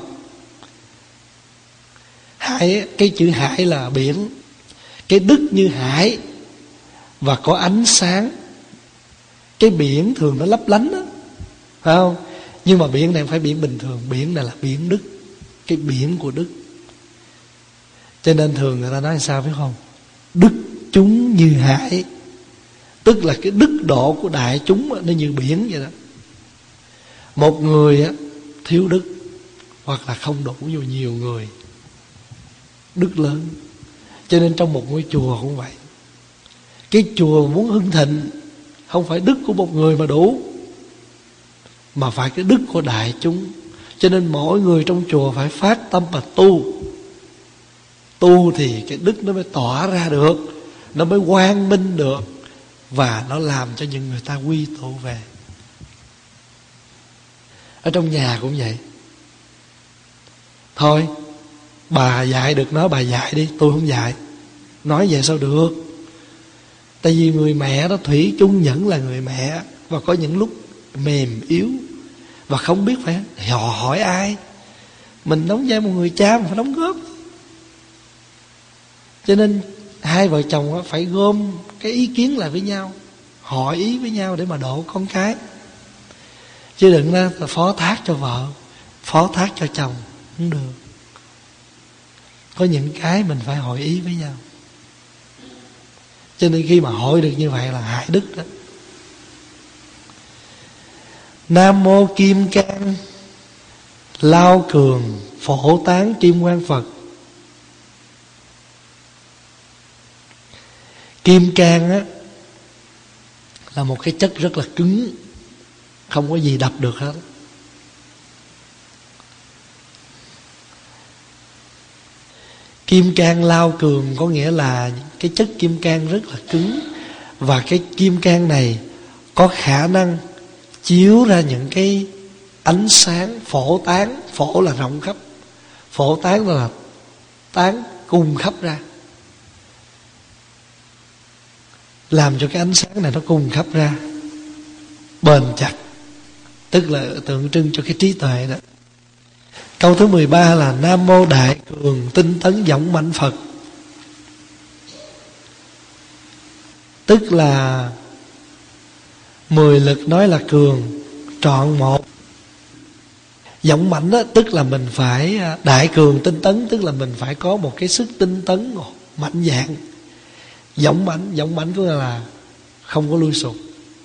Hải, cái chữ hải là biển. Cái đức như hải và có ánh sáng. Cái biển thường nó lấp lánh đó, phải không? Nhưng mà biển này không phải biển bình thường. Biển này là biển đức, cái biển của đức. Cho nên thường người ta nói sao biết không? Đức chúng như hải. Tức là cái đức độ của đại chúng nó như biển vậy đó. Một người thiếu đức hoặc là không đủ vô nhiều người, đức lớn. Cho nên trong một ngôi chùa cũng vậy. Cái chùa muốn hưng thịnh, không phải đức của một người mà đủ, mà phải cái đức của đại chúng. Cho nên mỗi người trong chùa phải phát tâm mà tu. Tu thì cái đức nó mới tỏa ra được, nó mới quang minh được, và nó làm cho những người ta quy tụ về. Ở trong nhà cũng vậy. Thôi bà dạy được nó, bà dạy đi, tôi không dạy. Nói vậy sao được? Tại vì người mẹ đó thủy chung vẫn là người mẹ, và có những lúc mềm yếu và không biết phải họ hỏi ai. Mình đóng vai một người cha mà phải đóng góp. Cho nên hai vợ chồng phải gom cái ý kiến lại với nhau, hỏi ý với nhau để mà độ con cái. Chứ đừng là phó thác cho vợ, phó thác cho chồng, không được. Có những cái mình phải hỏi ý với nhau. Cho nên khi mà hỏi được như vậy là hại đức đó. Nam mô Kim Cang Lao Cường Phổ Tán Kim Quang Phật. Kim cang á là một cái chất rất là cứng, không có gì đập được hết. Kim cang lao cường có nghĩa là cái chất kim cang rất là cứng, và cái kim cang này có khả năng chiếu ra những cái ánh sáng phổ tán. Phổ là rộng khắp, phổ tán là tán cung khắp ra, làm cho cái ánh sáng này nó cung khắp ra, bền chặt, tức là tượng trưng cho cái trí tuệ đó. Câu thứ mười ba là Nam Mô Đại Cường Tinh Tấn Dõng Mãnh Phật. Tức là mười lực nói là cường, trọn một. Dõng mãnh đó, tức là mình phải đại cường tinh tấn, tức là mình phải có một cái sức tinh tấn mạnh dạn. Dõng mãnh, dõng mãnh có nghĩa là không có lui sụp.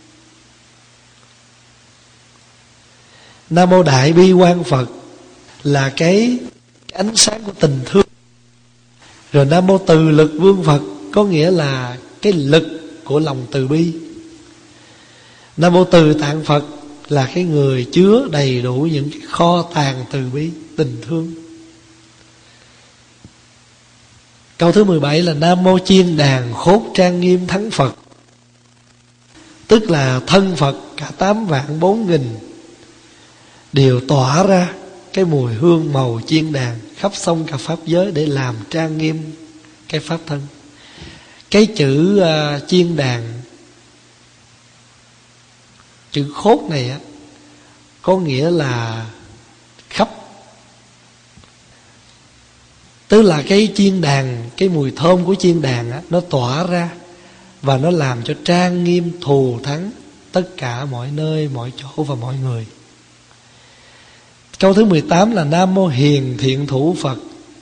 Nam Mô Đại Bi Quan Phật là cái, cái ánh sáng của tình thương. Rồi Nam Mô Từ Lực Vương Phật có nghĩa là cái lực của lòng từ bi. Nam Mô Từ Tạng Phật là cái người chứa đầy đủ những cái kho tàng từ bi, tình thương. Câu thứ mười bảy là Nam Mô Chiên Đàn Khốt Trang Nghiêm Thắng Phật. Tức là thân Phật cả tám vạn bốn nghìn đều tỏa ra cái mùi hương màu chiên đàn khắp sông cả pháp giới để làm trang nghiêm cái pháp thân. Cái chữ uh, chiên đàn, chữ khốt này á, có nghĩa là khắp. Tức là cái chiên đàn, cái mùi thơm của chiên đàn á, nó tỏa ra và nó làm cho trang nghiêm thù thắng tất cả mọi nơi, mọi chỗ và mọi người. Câu thứ mười tám là Nam Mô Hiền Thiện Thủ Phật.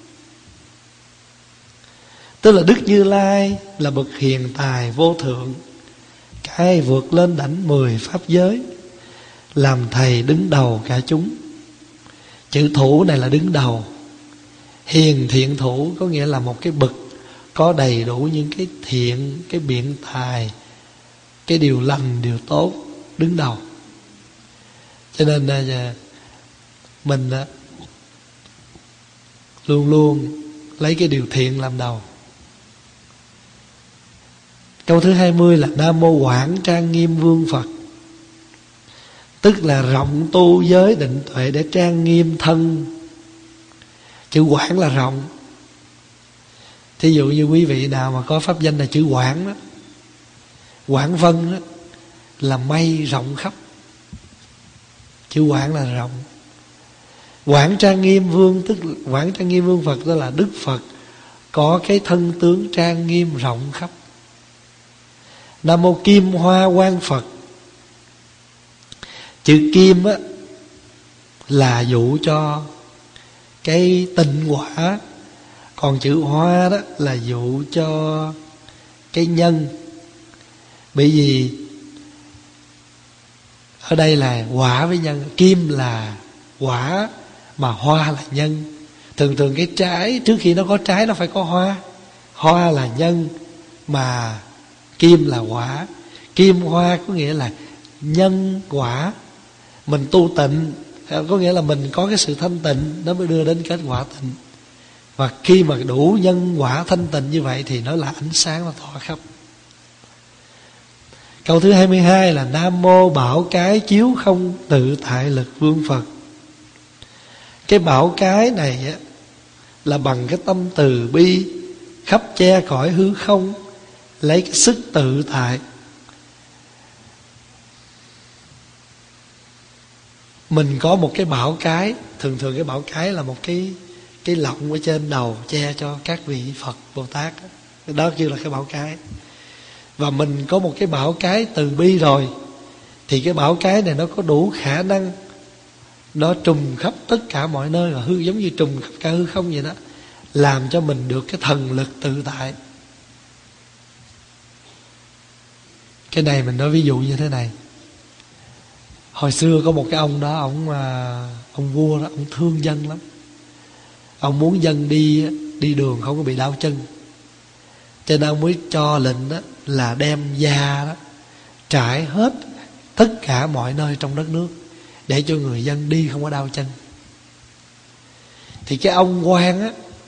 Tức là Đức Như Lai là bậc hiền tài vô thượng, cái vượt lên đảnh mười pháp giới, làm thầy đứng đầu cả chúng. Chữ thủ này là đứng đầu. Hiền thiện thủ có nghĩa là một cái bậc có đầy đủ những cái thiện, cái biện tài, cái điều lành, điều tốt, đứng đầu. Cho nên là mình luôn luôn lấy cái điều thiện làm đầu. Câu thứ hai mươi là Nam Mô Quảng Trang Nghiêm Vương Phật. Tức là rộng tu giới định tuệ để trang nghiêm thân. Chữ Quảng là rộng. Thí dụ như quý vị nào mà có pháp danh là chữ Quảng đó, Quảng Vân đó, là mây rộng khắp. Chữ Quảng là rộng. Quảng Trang Nghiêm Vương, tức Quảng Trang Nghiêm Vương Phật, đó là Đức Phật có cái thân tướng trang nghiêm rộng khắp. Nam Mô Kim Hoa Quan Phật. Chữ kim á là dụ cho cái tịnh quả, còn chữ hoa đó là dụ cho cái nhân. Bởi vì ở đây là quả với nhân. Kim là quả mà hoa là nhân. Thường thường cái trái trước khi nó có trái nó phải có hoa. Hoa là nhân mà kim là quả. Kim hoa có nghĩa là nhân quả. Mình tu tịnh có nghĩa là mình có cái sự thanh tịnh, nó mới đưa đến kết quả tịnh. Và khi mà đủ nhân quả thanh tịnh như vậy thì nó là ánh sáng, nó tỏa khắp. Câu thứ hai mươi hai là Nam Mô Bảo Cái Chiếu Không Tự Tại Lực Vương Phật. Cái bảo cái này á, là bằng cái tâm từ bi khắp che cõi hư không, lấy cái sức tự tại. Mình có một cái bảo cái, thường thường cái bảo cái là một cái cái lọng ở trên đầu che cho các vị Phật Bồ Tát đó, đó kêu là cái bảo cái. Và mình có một cái bảo cái từ bi rồi thì cái bảo cái này nó có đủ khả năng, nó trùm khắp tất cả mọi nơi, và hư giống như trùm khắp cả hư không vậy đó, làm cho mình được cái thần lực tự tại. Cái này mình nói ví dụ như thế này. Hồi xưa có một cái ông đó, ông ông vua đó, ông thương dân lắm. Ông muốn dân đi đi đường không có bị đau chân, cho nên ông mới cho lệnh đó là đem da đó trải hết tất cả mọi nơi trong đất nước để cho người dân đi không có đau chân. Thì cái ông quan á,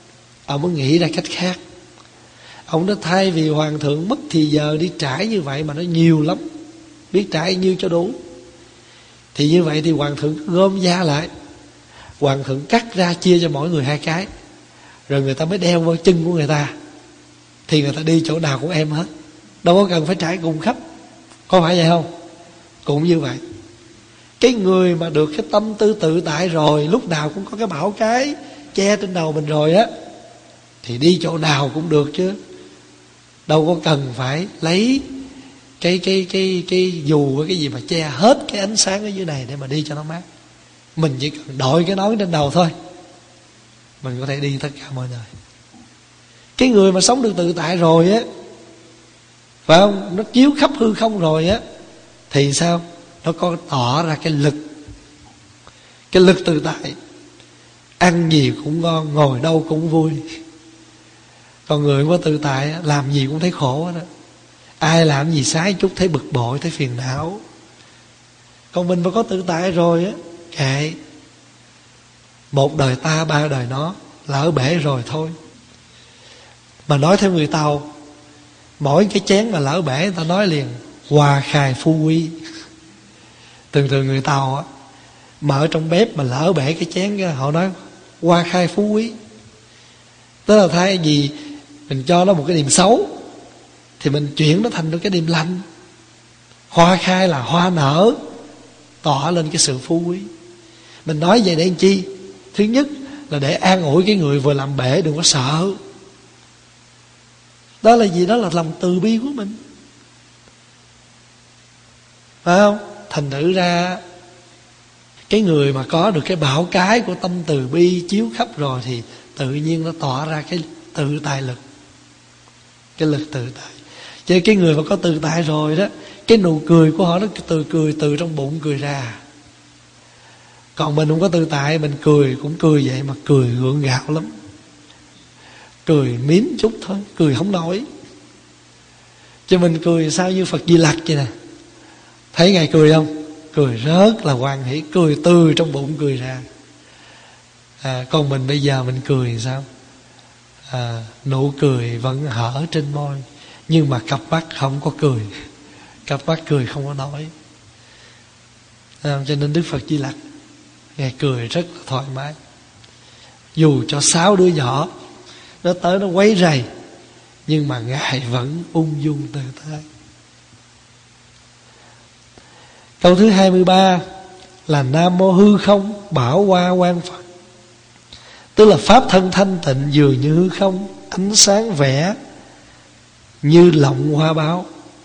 Ông mới nghĩ ra cách khác. Ông nói thay vì hoàng thượng mất thì giờ đi trải như vậy mà nó nhiều lắm, biết trải nhiêu cho đủ, thì như vậy thì hoàng thượng gom da lại, hoàng thượng cắt ra chia cho mỗi người hai cái, rồi người ta mới đeo vào chân của người ta, thì người ta đi chỗ nào cũng êm hết, đâu có cần phải trải cùng khắp. Có phải vậy không? Cũng như vậy, cái người mà được cái tâm tư tự tại rồi, lúc nào cũng có cái bảo cái che trên đầu mình rồi á, thì đi chỗ nào cũng được chứ, đâu có cần phải lấy cái cái cái cái dù cái gì mà che hết cái ánh sáng ở dưới này để mà đi cho nó mát. Mình chỉ cần đội cái nón trên đầu thôi, mình có thể đi tất cả mọi nơi. Cái người mà sống được tự tại rồi á, phải không, nó chiếu khắp hư không rồi á, thì sao? Nó có tỏ ra cái lực, cái lực tự tại. Ăn gì cũng ngon, ngồi đâu cũng vui. Còn người có tự tại làm gì cũng thấy khổ hết đó. Ai làm gì sai chút thấy bực bội, thấy phiền não. Còn mình mà có tự tại rồi á, kệ, một đời ta ba đời nó, lỡ bể rồi thôi. Mà nói theo người Tàu, mỗi cái chén mà lỡ bể người ta nói liền hoa khai phú quý. Thường thường người Tàu á, mà ở trong bếp mà lỡ bể cái chén, họ nói hoa khai phú quý. Tức là thay vì mình cho nó một cái điểm xấu, thì mình chuyển nó thành được cái điểm lành. Hoa khai là hoa nở, tỏ lên cái sự phú quý. Mình nói vậy để làm chi? Thứ nhất là để an ủi cái người vừa làm bể đừng có sợ. Đó là gì? Đó là lòng từ bi của mình, phải không? Thành thử ra cái người mà có được cái bảo cái của tâm từ bi chiếu khắp rồi, thì tự nhiên nó tỏ ra cái tự tại lực, cái lực tự tại. Chứ cái người mà có tự tại rồi đó, cái nụ cười của họ nó từ cười từ trong bụng cười ra. Còn mình không có tự tại, mình cười cũng cười vậy mà cười gượng gạo lắm, cười miếm chút thôi, cười không nổi. Chứ mình cười sao như Phật Di Lặc vậy nè, thấy Ngài cười không? Cười rất là hoan hỷ, cười từ trong bụng cười ra. À, còn mình bây giờ mình cười sao? À, nụ cười vẫn hở trên môi, nhưng mà cặp mắt không có cười, cặp mắt cười không có nói. À, cho nên Đức Phật Di Lặc Ngài cười rất là thoải mái. Dù cho sáu đứa nhỏ nó tới nó quấy rầy, nhưng mà Ngài vẫn ung dung tự tại. Câu thứ hai mươi ba là Nam Mô Hư Không Bảo Hoa Quang Phật. Tức là pháp thân thanh tịnh dường như hư không, ánh sáng vẽ như lọng hoa báo.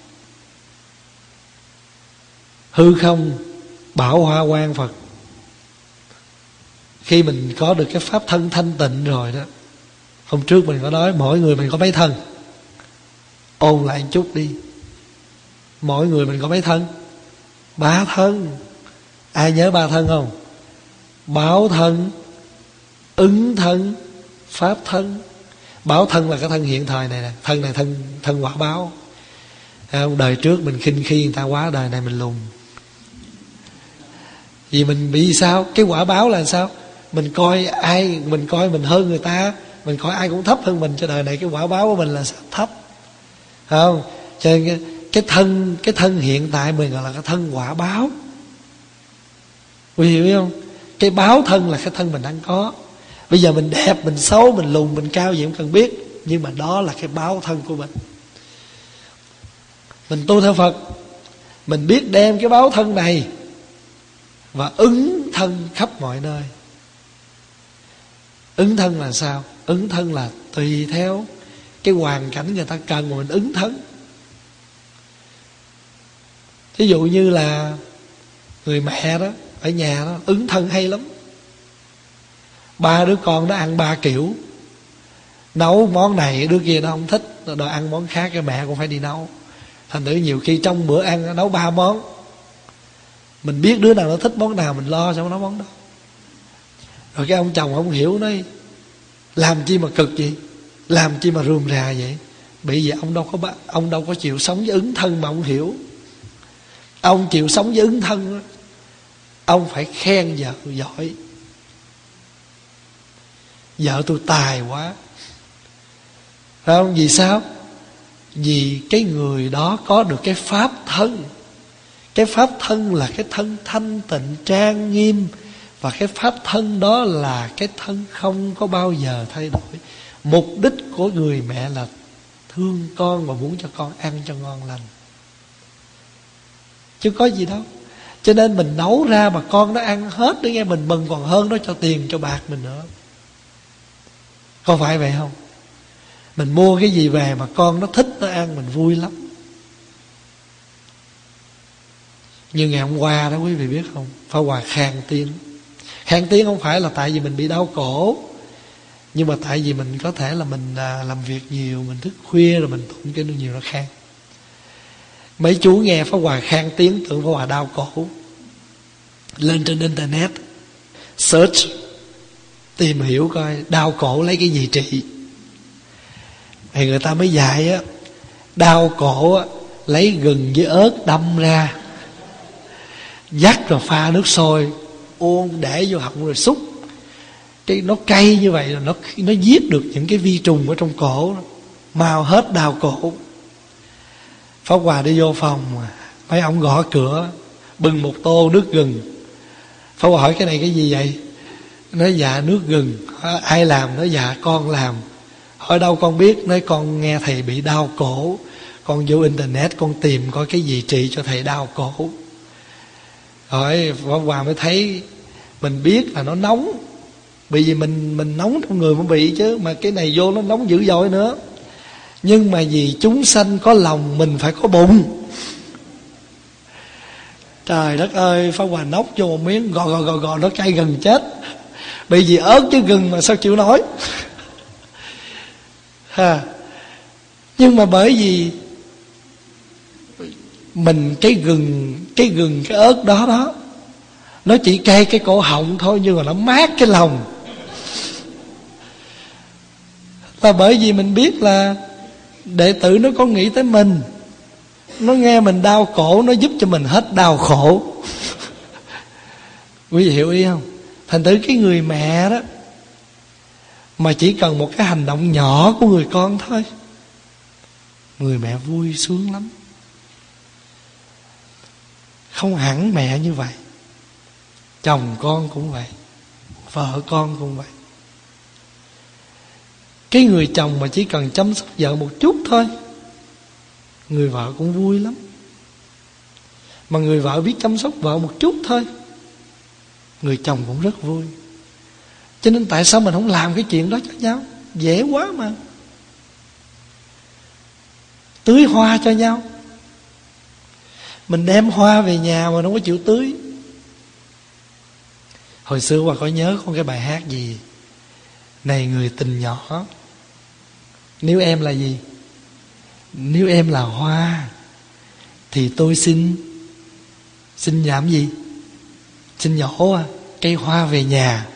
Hư không bảo hoa quang Phật. Khi mình có được cái pháp thân thanh tịnh rồi đó, hôm trước mình có nói mỗi người mình có mấy thân, ôn lại một chút đi. Mỗi người mình có mấy thân? Ba thân. Ai nhớ ba thân không? Bảo thân, ứng thân, pháp thân. Bảo thân là cái thân hiện thời này nè, thân này thân thân quả báo. Đời trước mình khinh khi người ta quá, đời này mình lùn. Vì mình bị sao? Cái quả báo là sao? Mình coi ai, mình coi mình hơn người ta, mình coi ai cũng thấp hơn mình, cho đời này cái quả báo của mình là thấp, không? Cho nên cái, cái thân cái thân hiện tại mình gọi là cái thân quả báo. Quý vị hiểu không? Cái báo thân là cái thân mình đang có. Bây giờ mình đẹp, mình xấu, mình lùn, mình cao gì không cần biết, nhưng mà đó là cái báo thân của mình. Mình tu theo Phật, mình biết đem cái báo thân này và ứng thân khắp mọi nơi. Ứng thân là sao? Ứng thân là tùy theo cái hoàn cảnh người ta cần mà mình ứng thân. Ví dụ như là người mẹ đó, ở nhà đó, ứng thân hay lắm. Ba đứa con nó ăn ba kiểu, nấu món này đứa kia nó không thích, nó đòi ăn món khác, cái mẹ cũng phải đi nấu. Thành thử nhiều khi trong bữa ăn nó nấu ba món, mình biết đứa nào nó thích món nào mình lo cho nó món đó. Rồi cái ông chồng không hiểu, nói làm chi mà cực vậy, làm chi mà rườm rà vậy. Bởi vì ông đâu có ông đâu có chịu sống với ứng thân mà ông hiểu. Ông chịu sống với ứng thân đó, ông phải khen vợ giỏi. Vợ tôi tài quá, Phải không? Vì sao? Vì cái người đó có được cái pháp thân. Cái pháp thân là cái thân thanh tịnh trang nghiêm, và cái pháp thân đó là cái thân không có bao giờ thay đổi. Mục đích của người mẹ là thương con và muốn cho con ăn cho ngon lành, chứ có gì đâu. Cho nên mình nấu ra mà con nó ăn hết để nghe mình mừng, còn hơn nó cho tiền cho bạc mình nữa. Có phải vậy không? Mình mua cái gì về mà con nó thích nó ăn, mình vui lắm. Như ngày hôm qua đó, quý vị biết không, Pháp Hòa khang tiếng. Khang tiếng không phải là tại vì mình bị đau cổ, nhưng mà tại vì mình có thể là mình à, làm việc nhiều, mình thức khuya rồi mình tụng kinh nhiều, nó khang. Mấy chú nghe Pháp Hòa khang tiếng tưởng Pháp Hòa đau cổ, lên trên internet search tìm hiểu coi đau cổ lấy cái gì trị. Thì người ta mới dạy á, đau cổ á, lấy gừng với ớt đâm ra, dắt rồi pha nước sôi uống, để vô họng rồi xúc. Cái nó cay như vậy là nó nó giết được những cái vi trùng ở trong cổ đó, mau hết đau cổ. Pháp Hòa đi vô phòng, mấy ông gõ cửa bưng một tô nước gừng. Pháp Hòa hỏi cái này cái gì vậy? Nói dạ nước gừng. Ai làm? Nói dạ con làm. Hỏi đâu con biết? Nói con nghe thầy bị đau cổ, con vô internet con tìm coi cái gì trị cho thầy đau cổ. Rồi Pháp Hòa mới thấy mình biết là nó nóng, bởi vì mình mình nóng trong người mới bị chứ, mà cái này vô nó nóng dữ dội nữa. Nhưng mà vì chúng sanh có lòng, mình phải có bụng. Trời đất ơi, Pháp Hòa nốc vô một miếng, gò gò gò gò nó cay gần chết. Bởi vì ớt chứ gừng mà sao chịu nổi. Ha. Nhưng mà bởi vì mình cái gừng, cái gừng cái ớt đó đó, nó chỉ cay cái cổ họng thôi, nhưng mà nó mát cái lòng. Là bởi vì mình biết là đệ tử nó có nghĩ tới mình, nó nghe mình đau cổ, nó giúp cho mình hết đau khổ. Quý vị hiểu ý không? Thành thử cái người mẹ đó, mà chỉ cần một cái hành động nhỏ của người con thôi, người mẹ vui sướng lắm. Không hẳn mẹ như vậy, chồng con cũng vậy, vợ con cũng vậy. Cái người chồng mà chỉ cần chăm sóc vợ một chút thôi, người vợ cũng vui lắm. Mà người vợ biết chăm sóc vợ một chút thôi, người chồng cũng rất vui. Cho nên tại sao mình không làm cái chuyện đó cho nhau? Dễ quá mà. Tưới hoa cho nhau. Mình đem hoa về nhà mà nó không có chịu tưới. Hồi xưa Hòa có nhớ con cái bài hát gì? Này người tình nhỏ, nếu em là gì? Nếu em là hoa thì tôi xin Xin làm gì? Xin nhổ cây hoa về nhà.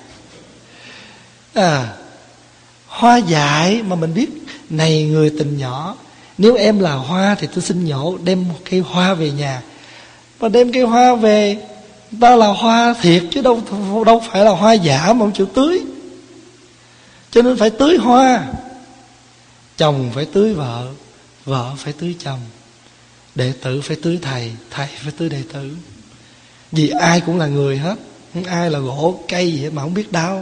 À, hoa dại mà mình biết. Này người tình nhỏ, nếu em là hoa thì tôi xin nhổ, đem một cây hoa về nhà. Mà đem cây hoa về, ta là hoa thiệt chứ đâu đâu phải là hoa giả mà không chịu tưới. Cho nên phải tưới hoa. Chồng phải tưới vợ, vợ phải tưới chồng, đệ tử phải tưới thầy, thầy phải tưới đệ tử. Vì ai cũng là người hết, không ai là gỗ cây gì mà không biết đau.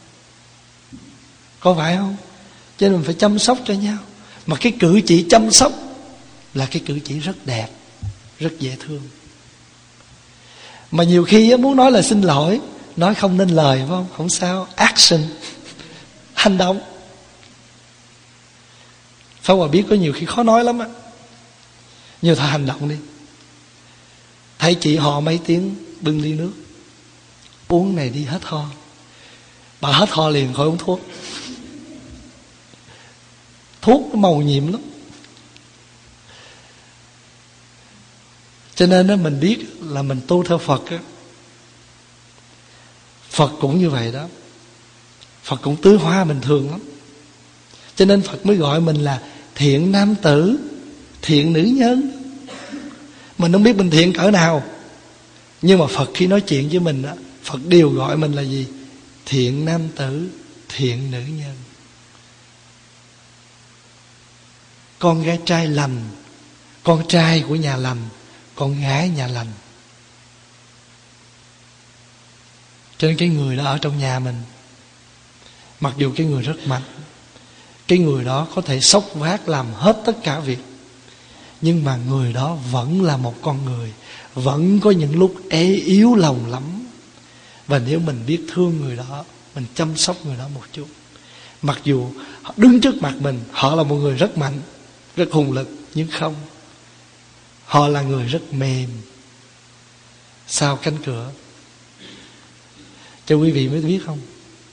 Có phải không? Cho nên mình phải chăm sóc cho nhau. Mà cái cử chỉ chăm sóc là cái cử chỉ rất đẹp, rất dễ thương. Mà nhiều khi muốn nói là xin lỗi, nói không nên lời, phải không? Không sao, action, hành động. Pháp Hòa biết có nhiều khi khó nói lắm á, nhưng thôi hành động đi. Thấy chị ho mấy tiếng, bưng ly nước, uống này đi hết ho. Bà hết ho liền khỏi uống thuốc. Thuốc nó màu nhiệm lắm. Cho nên đó, mình biết là mình tu theo Phật á, Phật cũng như vậy đó. Phật cũng tưới hoa bình thường lắm. Cho nên Phật mới gọi mình là thiện nam tử, thiện nữ nhân. Mình không biết mình thiện cỡ nào, nhưng mà Phật khi nói chuyện với mình á, Phật đều gọi mình là gì? Thiện nam tử, thiện nữ nhân. con gái trai lành, con trai của nhà lành, con gái nhà lành. Cho nên cái người đó ở trong nhà mình, mặc dù cái người rất mạnh, cái người đó có thể xốc vác làm hết tất cả việc, nhưng mà người đó vẫn là một con người, vẫn có những lúc ế yếu lòng lắm. Và nếu mình biết thương người đó, mình chăm sóc người đó một chút, mặc dù họ đứng trước mặt mình, họ là một người rất mạnh, rất hùng lực, nhưng không, họ là người rất mềm, sau cánh cửa. Cho quý vị mới biết không,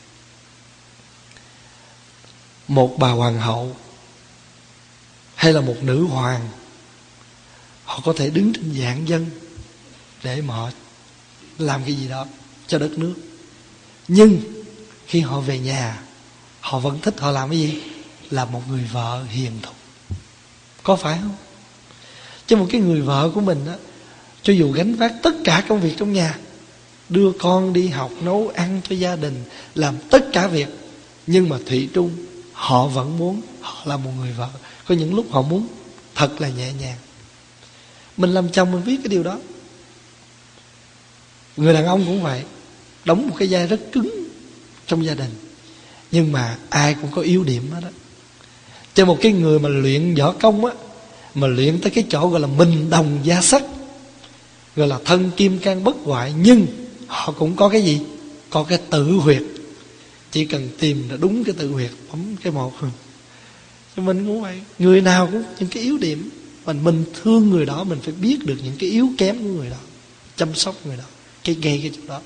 một bà hoàng hậu hay là một nữ hoàng, họ có thể đứng trên vạn dân để mà họ làm cái gì đó cho đất nước, nhưng khi họ về nhà, họ vẫn thích họ làm cái gì? Là một người vợ hiền thục. Có phải không? Chứ một cái người vợ của mình á, cho dù gánh vác tất cả công việc trong nhà, đưa con đi học, nấu ăn cho gia đình, làm tất cả việc, nhưng mà thủy chung họ vẫn muốn họ là một người vợ. Có những lúc họ muốn thật là nhẹ nhàng. Mình làm chồng mình biết cái điều đó. Người đàn ông cũng vậy, đóng một cái vai rất cứng trong gia đình, nhưng mà ai cũng có yếu điểm đó, đó. Cho một cái người mà luyện võ công á, mà luyện tới cái chỗ gọi là minh đồng gia sắt, gọi là thân kim cang bất hoại, nhưng họ cũng có cái gì? Có cái tự huyệt. Chỉ cần tìm ra đúng cái tự huyệt, bấm cái một thôi. Cho mình cũng vậy, người nào cũng những cái yếu điểm, mà mình thương người đó, mình phải biết được những cái yếu kém của người đó, chăm sóc người đó, cái ngay cái chỗ đó.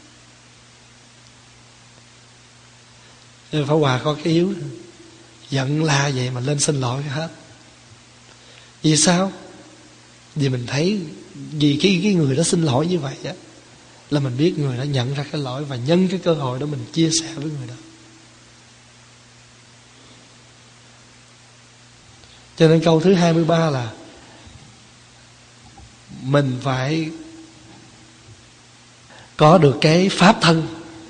Pháp Hòa có cái yếu, giận la vậy mà lên xin lỗi hết. Vì sao? Vì mình thấy, vì cái, cái người đó xin lỗi như vậy á, là mình biết người đó nhận ra cái lỗi, và nhân cái cơ hội đó mình chia sẻ với người đó. Cho nên câu thứ hai mươi ba là mình phải có được cái pháp thân.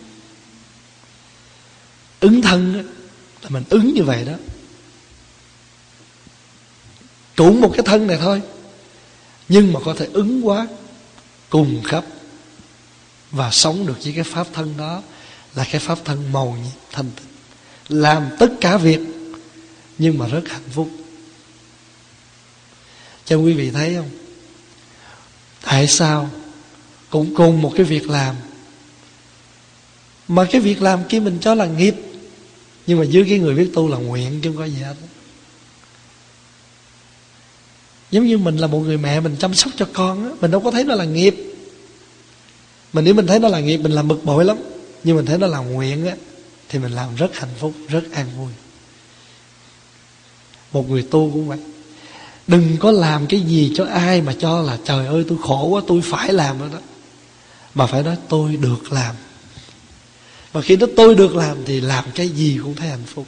Ứng thân là mình ứng như vậy đó. Cũng một cái thân này thôi, nhưng mà có thể ứng quá cùng khắp, và sống được với cái pháp thân đó, là cái pháp thân màu nhiệm thanh tịnh, làm tất cả việc nhưng mà rất hạnh phúc. Cho quý vị thấy không, tại sao cũng cùng một cái việc làm, mà cái việc làm kia mình cho là nghiệp, nhưng mà dưới cái người biết tu là nguyện, chứ không có gì hết. Giống như mình là một người mẹ, mình chăm sóc cho con á, mình đâu có thấy nó là nghiệp. Mà nếu mình thấy nó là nghiệp, mình làm bực bội lắm. Nhưng mình thấy nó là nguyện á, thì mình làm rất hạnh phúc, rất an vui. Một người tu cũng vậy. Đừng có làm cái gì cho ai mà cho là trời ơi tôi khổ quá, tôi phải làm đó, đó. Mà phải nói tôi được làm. Và khi đó tôi được làm thì làm cái gì cũng thấy hạnh phúc.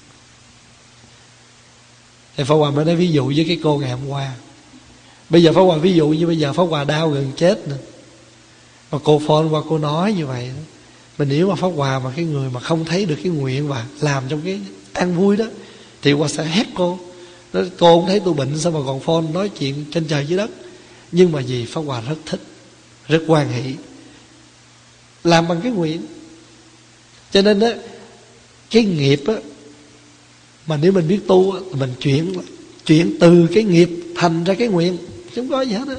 Thì Pháp Hòa mới nói ví dụ với cái cô ngày hôm qua. Bây giờ Pháp Hòa ví dụ như bây giờ Pháp Hòa đau gần chết nữa, mà cô phone qua cô nói như vậy đó. Mình nếu mà Pháp Hòa mà cái người mà không thấy được cái nguyện và làm trong cái an vui đó, thì Hòa sẽ hét cô. Nói, cô không thấy tôi bệnh sao mà còn phone nói chuyện trên trời dưới đất. Nhưng mà vì Pháp Hòa rất thích, rất hoan hỷ, làm bằng cái nguyện. Cho nên đó, cái nghiệp á, mà nếu mình biết tu á, mình chuyển chuyển từ cái nghiệp thành ra cái nguyện, chứ không có gì hết á.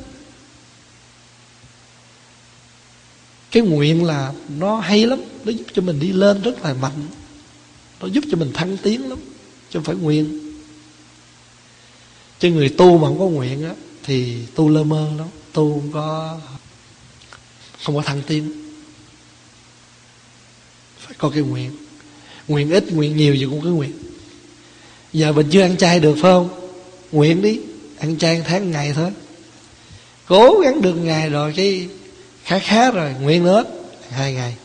Cái nguyện là nó hay lắm, nó giúp cho mình đi lên rất là mạnh, nó giúp cho mình thăng tiến lắm, chứ không phải nguyện. Chứ người tu mà không có nguyện á, thì tu lơ mơ lắm, tu không có không có thăng tiến. Phải có cái nguyện. Nguyện ít, nguyện nhiều gì cũng có nguyện. Giờ mình chưa ăn chay được phải không? Nguyện đi, ăn chay tháng ngày thôi. Cố gắng được ngày rồi cái khá khá rồi, nguyện nữa hai ngày.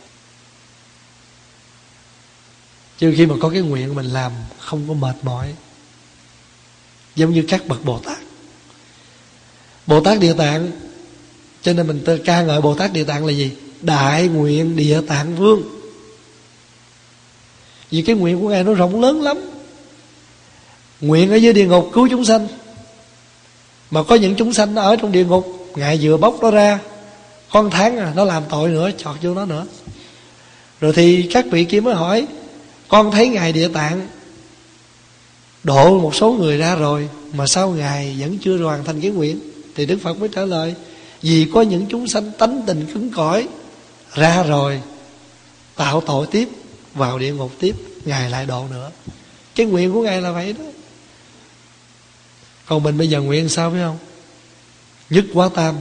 Chứ khi mà có cái nguyện mình làm không có mệt mỏi. Giống như các bậc Bồ Tát. Bồ Tát Địa Tạng, cho nên mình ca ngợi Bồ Tát Địa Tạng là gì? Đại nguyện Địa Tạng Vương. Vì cái nguyện của Ngài nó rộng lớn lắm. Nguyện ở dưới địa ngục cứu chúng sanh. Mà có những chúng sanh ở trong địa ngục, Ngài vừa bóc nó ra con tháng à, nó làm tội nữa, chọt vô nó nữa. Rồi thì các vị kia mới hỏi: con thấy Ngài Địa Tạng độ một số người ra rồi, mà sao Ngài vẫn chưa hoàn thành cái nguyện? Thì Đức Phật mới trả lời: vì có những chúng sanh tánh tình cứng cỏi, ra rồi tạo tội tiếp, vào địa ngục tiếp, Ngài lại độ nữa. Cái nguyện của Ngài là vậy đó. Còn mình bây giờ nguyện sao biết không? Nhất quá tam.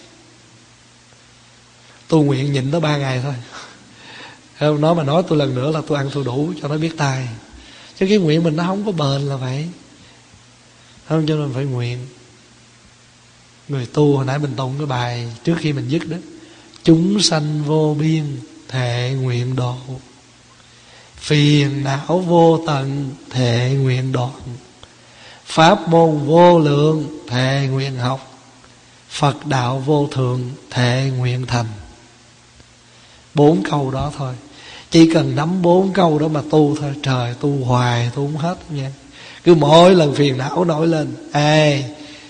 Tôi nguyện nhịn nó ba ngày thôi. Không, nó mà nói tôi lần nữa là tôi ăn tôi đủ cho nó biết tai. Chứ cái nguyện mình nó không có bền là vậy. Không, cho nên phải nguyện. Người tu hồi nãy mình tụng cái bài trước khi mình dứt đó: chúng sanh vô biên thệ nguyện độ, phiền não vô tận thệ nguyện đoạn, pháp môn vô lượng thệ nguyện học, Phật đạo vô thượng thệ nguyện thành. Bốn câu đó thôi. Chỉ cần nắm bốn câu đó mà tu thôi. Trời, tu hoài tu không hết nha. Cứ mỗi lần phiền não nổi lên, ê,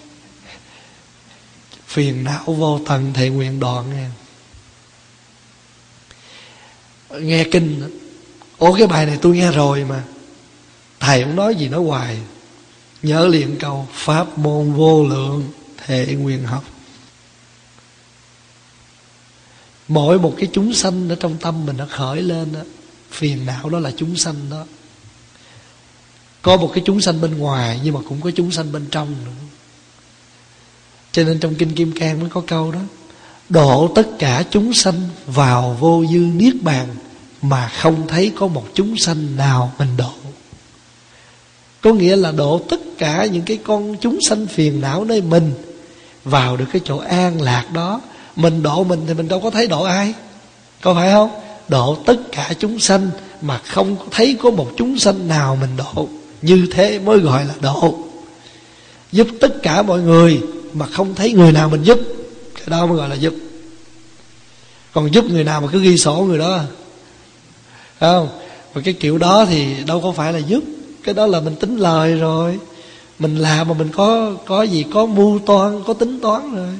phiền não vô tận thệ nguyện đoạn nha. Nghe kinh, ủa cái bài này tôi nghe rồi mà, thầy không nói gì nói hoài. Nhớ liền câu pháp môn vô lượng thệ nguyện học. Mỗi một cái chúng sanh ở trong tâm mình nó khởi lên đó, phiền não đó là chúng sanh đó. Có một cái chúng sanh bên ngoài, nhưng mà cũng có chúng sanh bên trong nữa. Cho nên trong Kinh Kim Cang mới có câu đó: độ tất cả chúng sanh vào vô dư niết bàn, mà không thấy có một chúng sanh nào mình độ. Có nghĩa là độ tất cả những cái con chúng sanh phiền não nơi mình vào được cái chỗ an lạc đó. Mình độ mình thì mình đâu có thấy độ ai, có phải không? Độ tất cả chúng sanh mà không thấy có một chúng sanh nào mình độ, như thế mới gọi là độ. Giúp tất cả mọi người mà không thấy người nào mình giúp, cái đó mới gọi là giúp. Còn giúp người nào mà cứ ghi sổ người đó, không? Và cái kiểu đó thì đâu có phải là giúp. Cái đó là mình tính lời rồi. Mình làm mà mình có có gì, có mưu toan, có tính toán rồi.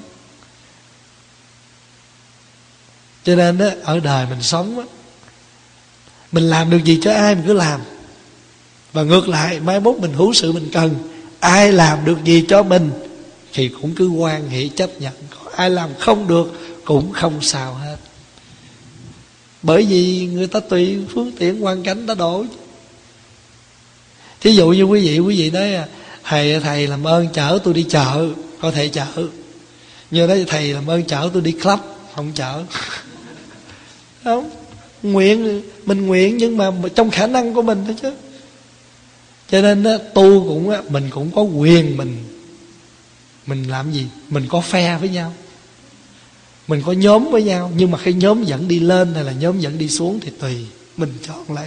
Cho nên đó, ở đời mình sống đó, mình làm được gì cho ai mình cứ làm. Và ngược lại, mai mốt mình hữu sự mình cần, ai làm được gì cho mình thì cũng cứ hoan hỷ chấp nhận. Còn ai làm không được cũng không sao hết. Bởi vì người ta tùy phương tiện hoàn cảnh ta đổ. Thí dụ như quý vị Quý vị nói: Thầy thầy làm ơn chở tôi đi chợ. Có thể chở. Nhưng nói thầy làm ơn chở tôi đi club. Không chở. Không. Nguyện, mình nguyện nhưng mà trong khả năng của mình thôi chứ. Cho nên đó, tu cũng mình cũng có quyền mình mình làm gì? Mình có phe với nhau, mình có nhóm với nhau. Nhưng mà cái nhóm dẫn đi lên hay là nhóm dẫn đi xuống thì tùy mình chọn lấy.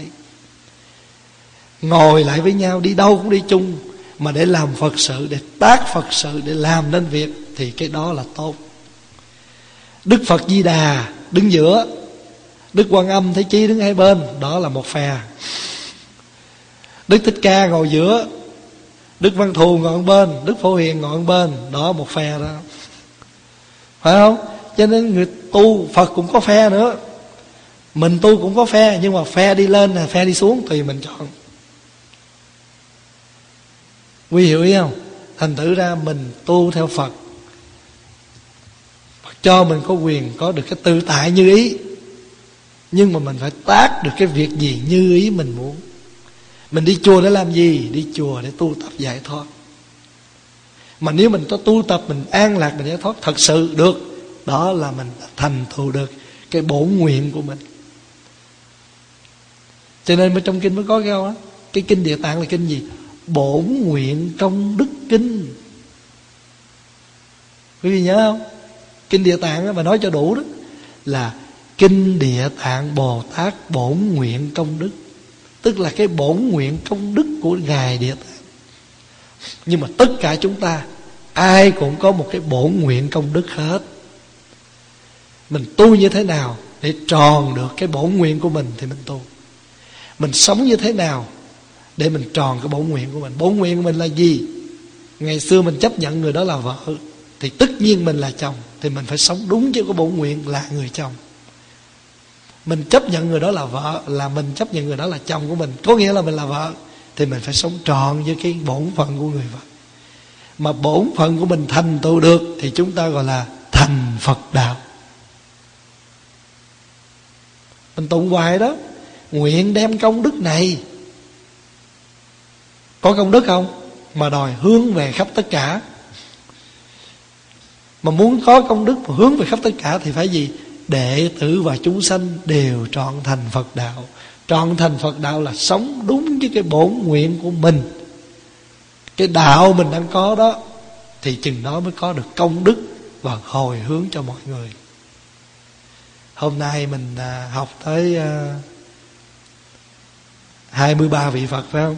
Ngồi lại với nhau, đi đâu cũng đi chung, mà để làm Phật sự, để tác Phật sự, để làm nên việc, thì cái đó là tốt. Đức Phật Di Đà đứng giữa, Đức Quan Âm Thế Chí đứng hai bên, đó là một phe. Đức Thích Ca ngồi giữa, Đức Văn Thù ngồi bên, Đức Phổ Hiền ngồi bên, đó một phe đó, phải không? Cho nên người tu Phật cũng có phe nữa. Mình tu cũng có phe, nhưng mà phe đi lên là phe đi xuống tùy mình chọn. Quý hiểu ý không? Thành thử ra mình tu theo Phật, Phật cho mình có quyền có được cái tự tại như ý. Nhưng mà mình phải tác được cái việc gì như ý mình muốn. Mình đi chùa để làm gì? Đi chùa để tu tập giải thoát. Mà nếu mình có tu tập, mình an lạc, mình giải thoát thật sự được, đó là mình thành tựu được cái bổn nguyện của mình. Cho nên mới trong kinh mới có cái câu đó. Cái kinh Địa Tạng là kinh gì? Bổn nguyện công đức kinh. Quý vị nhớ không? Kinh Địa Tạng đó, mà nói cho đủ đó, là kinh Địa Tạng Bồ Tát bổn nguyện công đức. Tức là cái bổn nguyện công đức của Ngài Địa Tạng. Nhưng mà tất cả chúng ta ai cũng có một cái bổn nguyện công đức hết. Mình tu như thế nào để tròn được cái bổn nguyện của mình thì mình tu. Mình sống như thế nào để mình tròn cái bổn nguyện của mình. Bổn nguyện của mình là gì? Ngày xưa mình chấp nhận người đó là vợ, thì tất nhiên mình là chồng, thì mình phải sống đúng với cái bổn nguyện là người chồng. Mình chấp nhận người đó là vợ, là mình chấp nhận người đó là chồng của mình, có nghĩa là mình là vợ, thì mình phải sống tròn với cái bổn phận của người vợ. Mà bổn phận của mình thành tựu được thì chúng ta gọi là thành Phật đạo. Mình tụng hoài đó, nguyện đem công đức này. Có công đức không? Mà đòi hướng về khắp tất cả. Mà muốn có công đức mà hướng về khắp tất cả thì phải gì? Đệ tử và chúng sanh đều trọn thành Phật đạo. Trọn thành Phật đạo là sống đúng với cái bổn nguyện của mình. Cái đạo mình đang có đó, thì chừng đó mới có được công đức và hồi hướng cho mọi người. Hôm nay mình à, học tới à, hai mươi ba vị Phật phải không?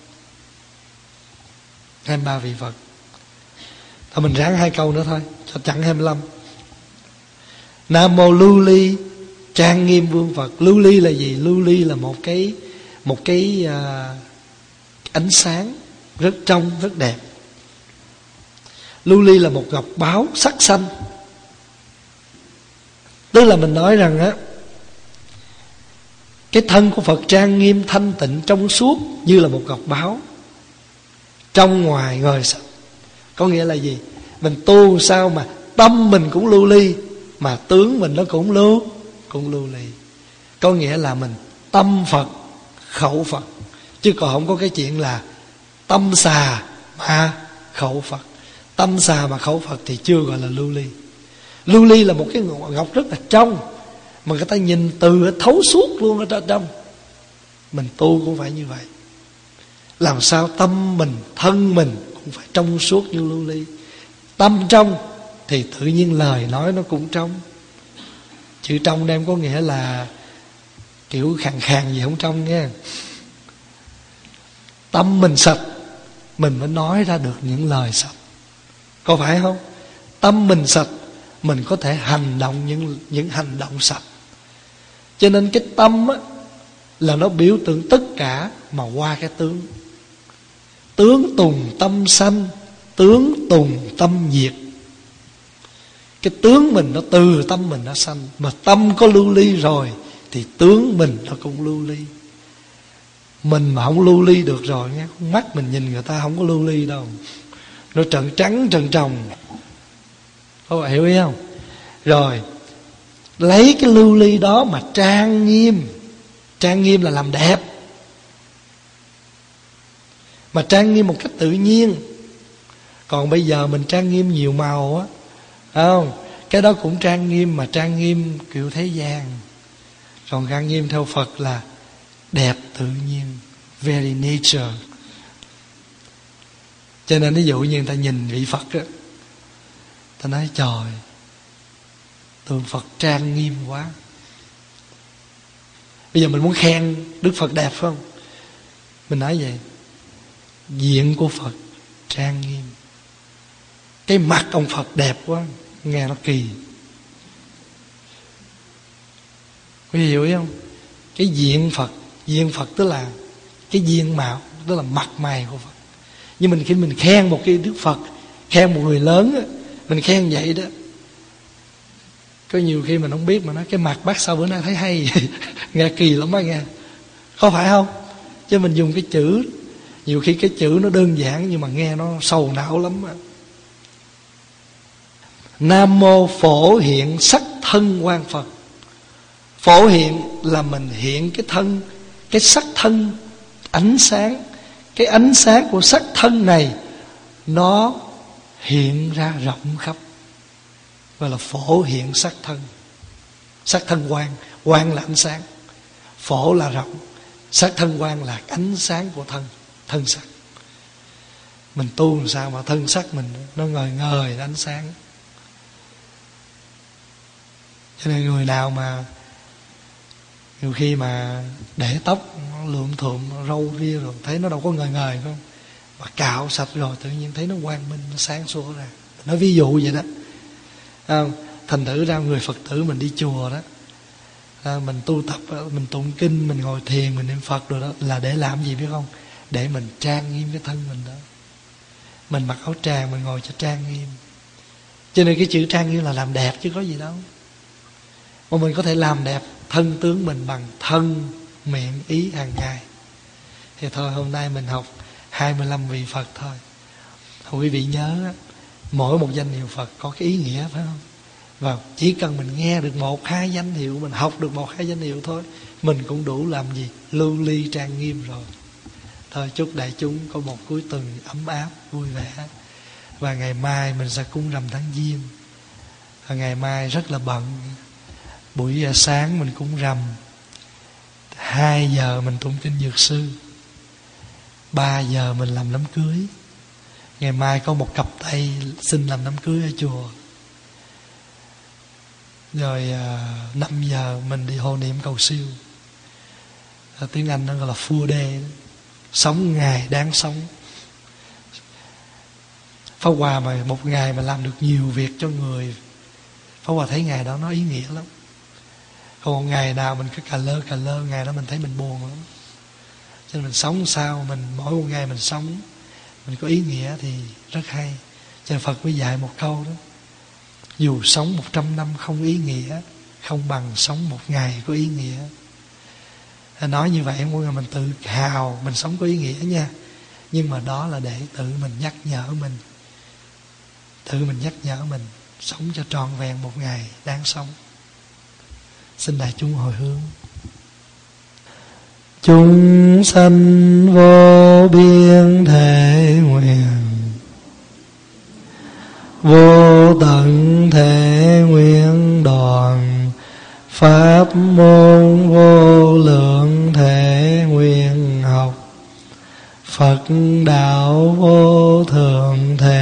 hai mươi ba vị Phật. Thôi mình ráng hai câu nữa thôi, cho chẳng hai mươi lăm. Nam mô Lưu Ly Trang Nghiêm Vương Phật. Lưu ly là gì? Lưu ly là một cái một cái à, ánh sáng rất trong, rất đẹp. Lưu ly là một ngọc báo sắc xanh. Tức là mình nói rằng á, cái thân của Phật trang nghiêm thanh tịnh trong suốt như là một ngọc báo, trong ngoài ngời sắc. Có nghĩa là gì? Mình tu sao mà tâm mình cũng lưu ly, mà tướng mình nó cũng lưu cũng lưu ly. Có nghĩa là mình tâm Phật, khẩu Phật, chứ còn không có cái chuyện là tâm xà mà khẩu Phật. Tâm xà mà khẩu Phật thì chưa gọi là lưu ly. Lưu ly là một cái ngọc rất là trong, mà người ta nhìn từ thấu suốt luôn ở trong. Mình tu cũng phải như vậy. Làm sao tâm mình, thân mình cũng phải trong suốt như lưu ly. Tâm trong thì tự nhiên lời nói nó cũng trong. Chữ trong đem có nghĩa là kiểu khàn khàn gì không trong nha. Tâm mình sạch, mình mới nói ra được những lời sạch, có phải không? Tâm mình sạch, mình có thể hành động những, những hành động sạch. Cho nên cái tâm á, là nó biểu tượng tất cả mà qua cái tướng. Tướng tùng tâm sanh, tướng tùng tâm diệt. Cái tướng mình nó từ tâm mình nó sanh. Mà tâm có lưu ly rồi thì tướng mình nó cũng lưu ly. Mình mà không lưu ly được rồi nghe, mắt mình nhìn người ta không có lưu ly đâu, nó trợn trắng trợn trồng. Có hiểu ý không? Rồi lấy cái lưu ly đó mà trang nghiêm. Trang nghiêm là làm đẹp, mà trang nghiêm một cách tự nhiên. Còn bây giờ mình trang nghiêm nhiều màu á, không? Cái đó cũng trang nghiêm, mà trang nghiêm kiểu thế gian. Còn trang nghiêm theo Phật là đẹp tự nhiên, very nature. Cho nên ví dụ như người ta nhìn vị Phật á, ta nói trời, tượng Phật trang nghiêm quá. Bây giờ mình muốn khen Đức Phật đẹp phải không? Mình nói vậy, diện của Phật trang nghiêm. Cái mặt ông Phật đẹp quá, nghe nó kỳ. Quý vị hiểu không? Cái diện Phật, diện Phật tức là cái diện mạo, tức là mặt mày của Phật. Nhưng mình khi mình khen một cái Đức Phật, khen một người lớn á, mình khen vậy đó, có nhiều khi mình không biết mà nói cái mặt bác sao bữa nay thấy hay nghe kỳ lắm á nghe, có phải không? Chứ mình dùng cái chữ, nhiều khi cái chữ nó đơn giản nhưng mà nghe nó sầu não lắm á. Nam mô phổ hiện sắc thân quang Phật. Phổ hiện là mình hiện cái thân, cái sắc thân ánh sáng. Cái ánh sáng của sắc thân này nó hiện ra rộng khắp, gọi là phổ hiện sắc thân. Sắc thân quang, quang là ánh sáng, phổ là rộng, sắc thân quang là ánh sáng của thân, thân sắc. Mình tu làm sao mà thân sắc mình nó ngời ngời ánh sáng. Cho nên người nào mà nhiều khi mà để tóc nó lượm thượm, râu ria rồi thấy nó đâu có ngời ngời không, mà cạo sạch rồi tự nhiên thấy nó quang minh, nó sáng sủa ra. Nói ví dụ vậy đó. À, thành thử ra người Phật tử mình đi chùa đó, à, mình tu tập, mình tụng kinh, mình ngồi thiền, mình niệm Phật rồi đó, là để làm gì biết không? để mình trang nghiêm cái thân mình đó. Mình mặc áo tràng, mình ngồi cho trang nghiêm. Cho nên cái chữ trang nghiêm là làm đẹp chứ có gì đâu. Mà mình có thể làm đẹp thân tướng mình bằng thân, miệng, ý hàng ngày. Thì thôi hôm nay mình học hai mươi lăm vị Phật thôi. Quý vị nhớ, mỗi một danh hiệu Phật có cái ý nghĩa, phải không? Và chỉ cần mình nghe được một hai danh hiệu, mình học được một hai danh hiệu thôi, mình cũng đủ làm gì? Lưu ly trang nghiêm rồi. Thôi chúc đại chúng có một cuối tuần ấm áp, vui vẻ. Và ngày mai mình sẽ cúng rằm tháng Giêng. Và ngày mai rất là bận. Buổi sáng mình cúng rằm, hai giờ mình tụng kinh Dược Sư, ba giờ mình làm đám cưới. Ngày mai có một cặp tay xin làm đám cưới ở chùa. Rồi à, năm giờ mình đi hộ niệm cầu siêu. À, tiếng Anh nó gọi là Full Day. Sống ngày đáng sống. Pháp Hòa mà một ngày mà làm được nhiều việc cho người, Pháp Hòa thấy ngày đó nó ý nghĩa lắm. Còn ngày nào mình cứ cà lơ cà lơ, ngày đó mình thấy mình buồn lắm. Cho nên mình sống sao, mình mỗi một ngày mình sống mình có ý nghĩa thì rất hay. Cho nên Phật mới dạy một câu đó: dù sống một trăm năm không ý nghĩa, không bằng sống một ngày có ý nghĩa. Nói như vậy mỗi ngày mình tự hào mình sống có ý nghĩa nha. Nhưng mà đó là để tự mình nhắc nhở mình, tự mình nhắc nhở mình sống cho trọn vẹn một ngày đáng sống. Xin đại chúng hồi hướng. Chúng sanh vô biên thể nguyện, vô tận thể nguyện đoàn, pháp môn vô lượng thể nguyện học, Phật đạo vô thượng thể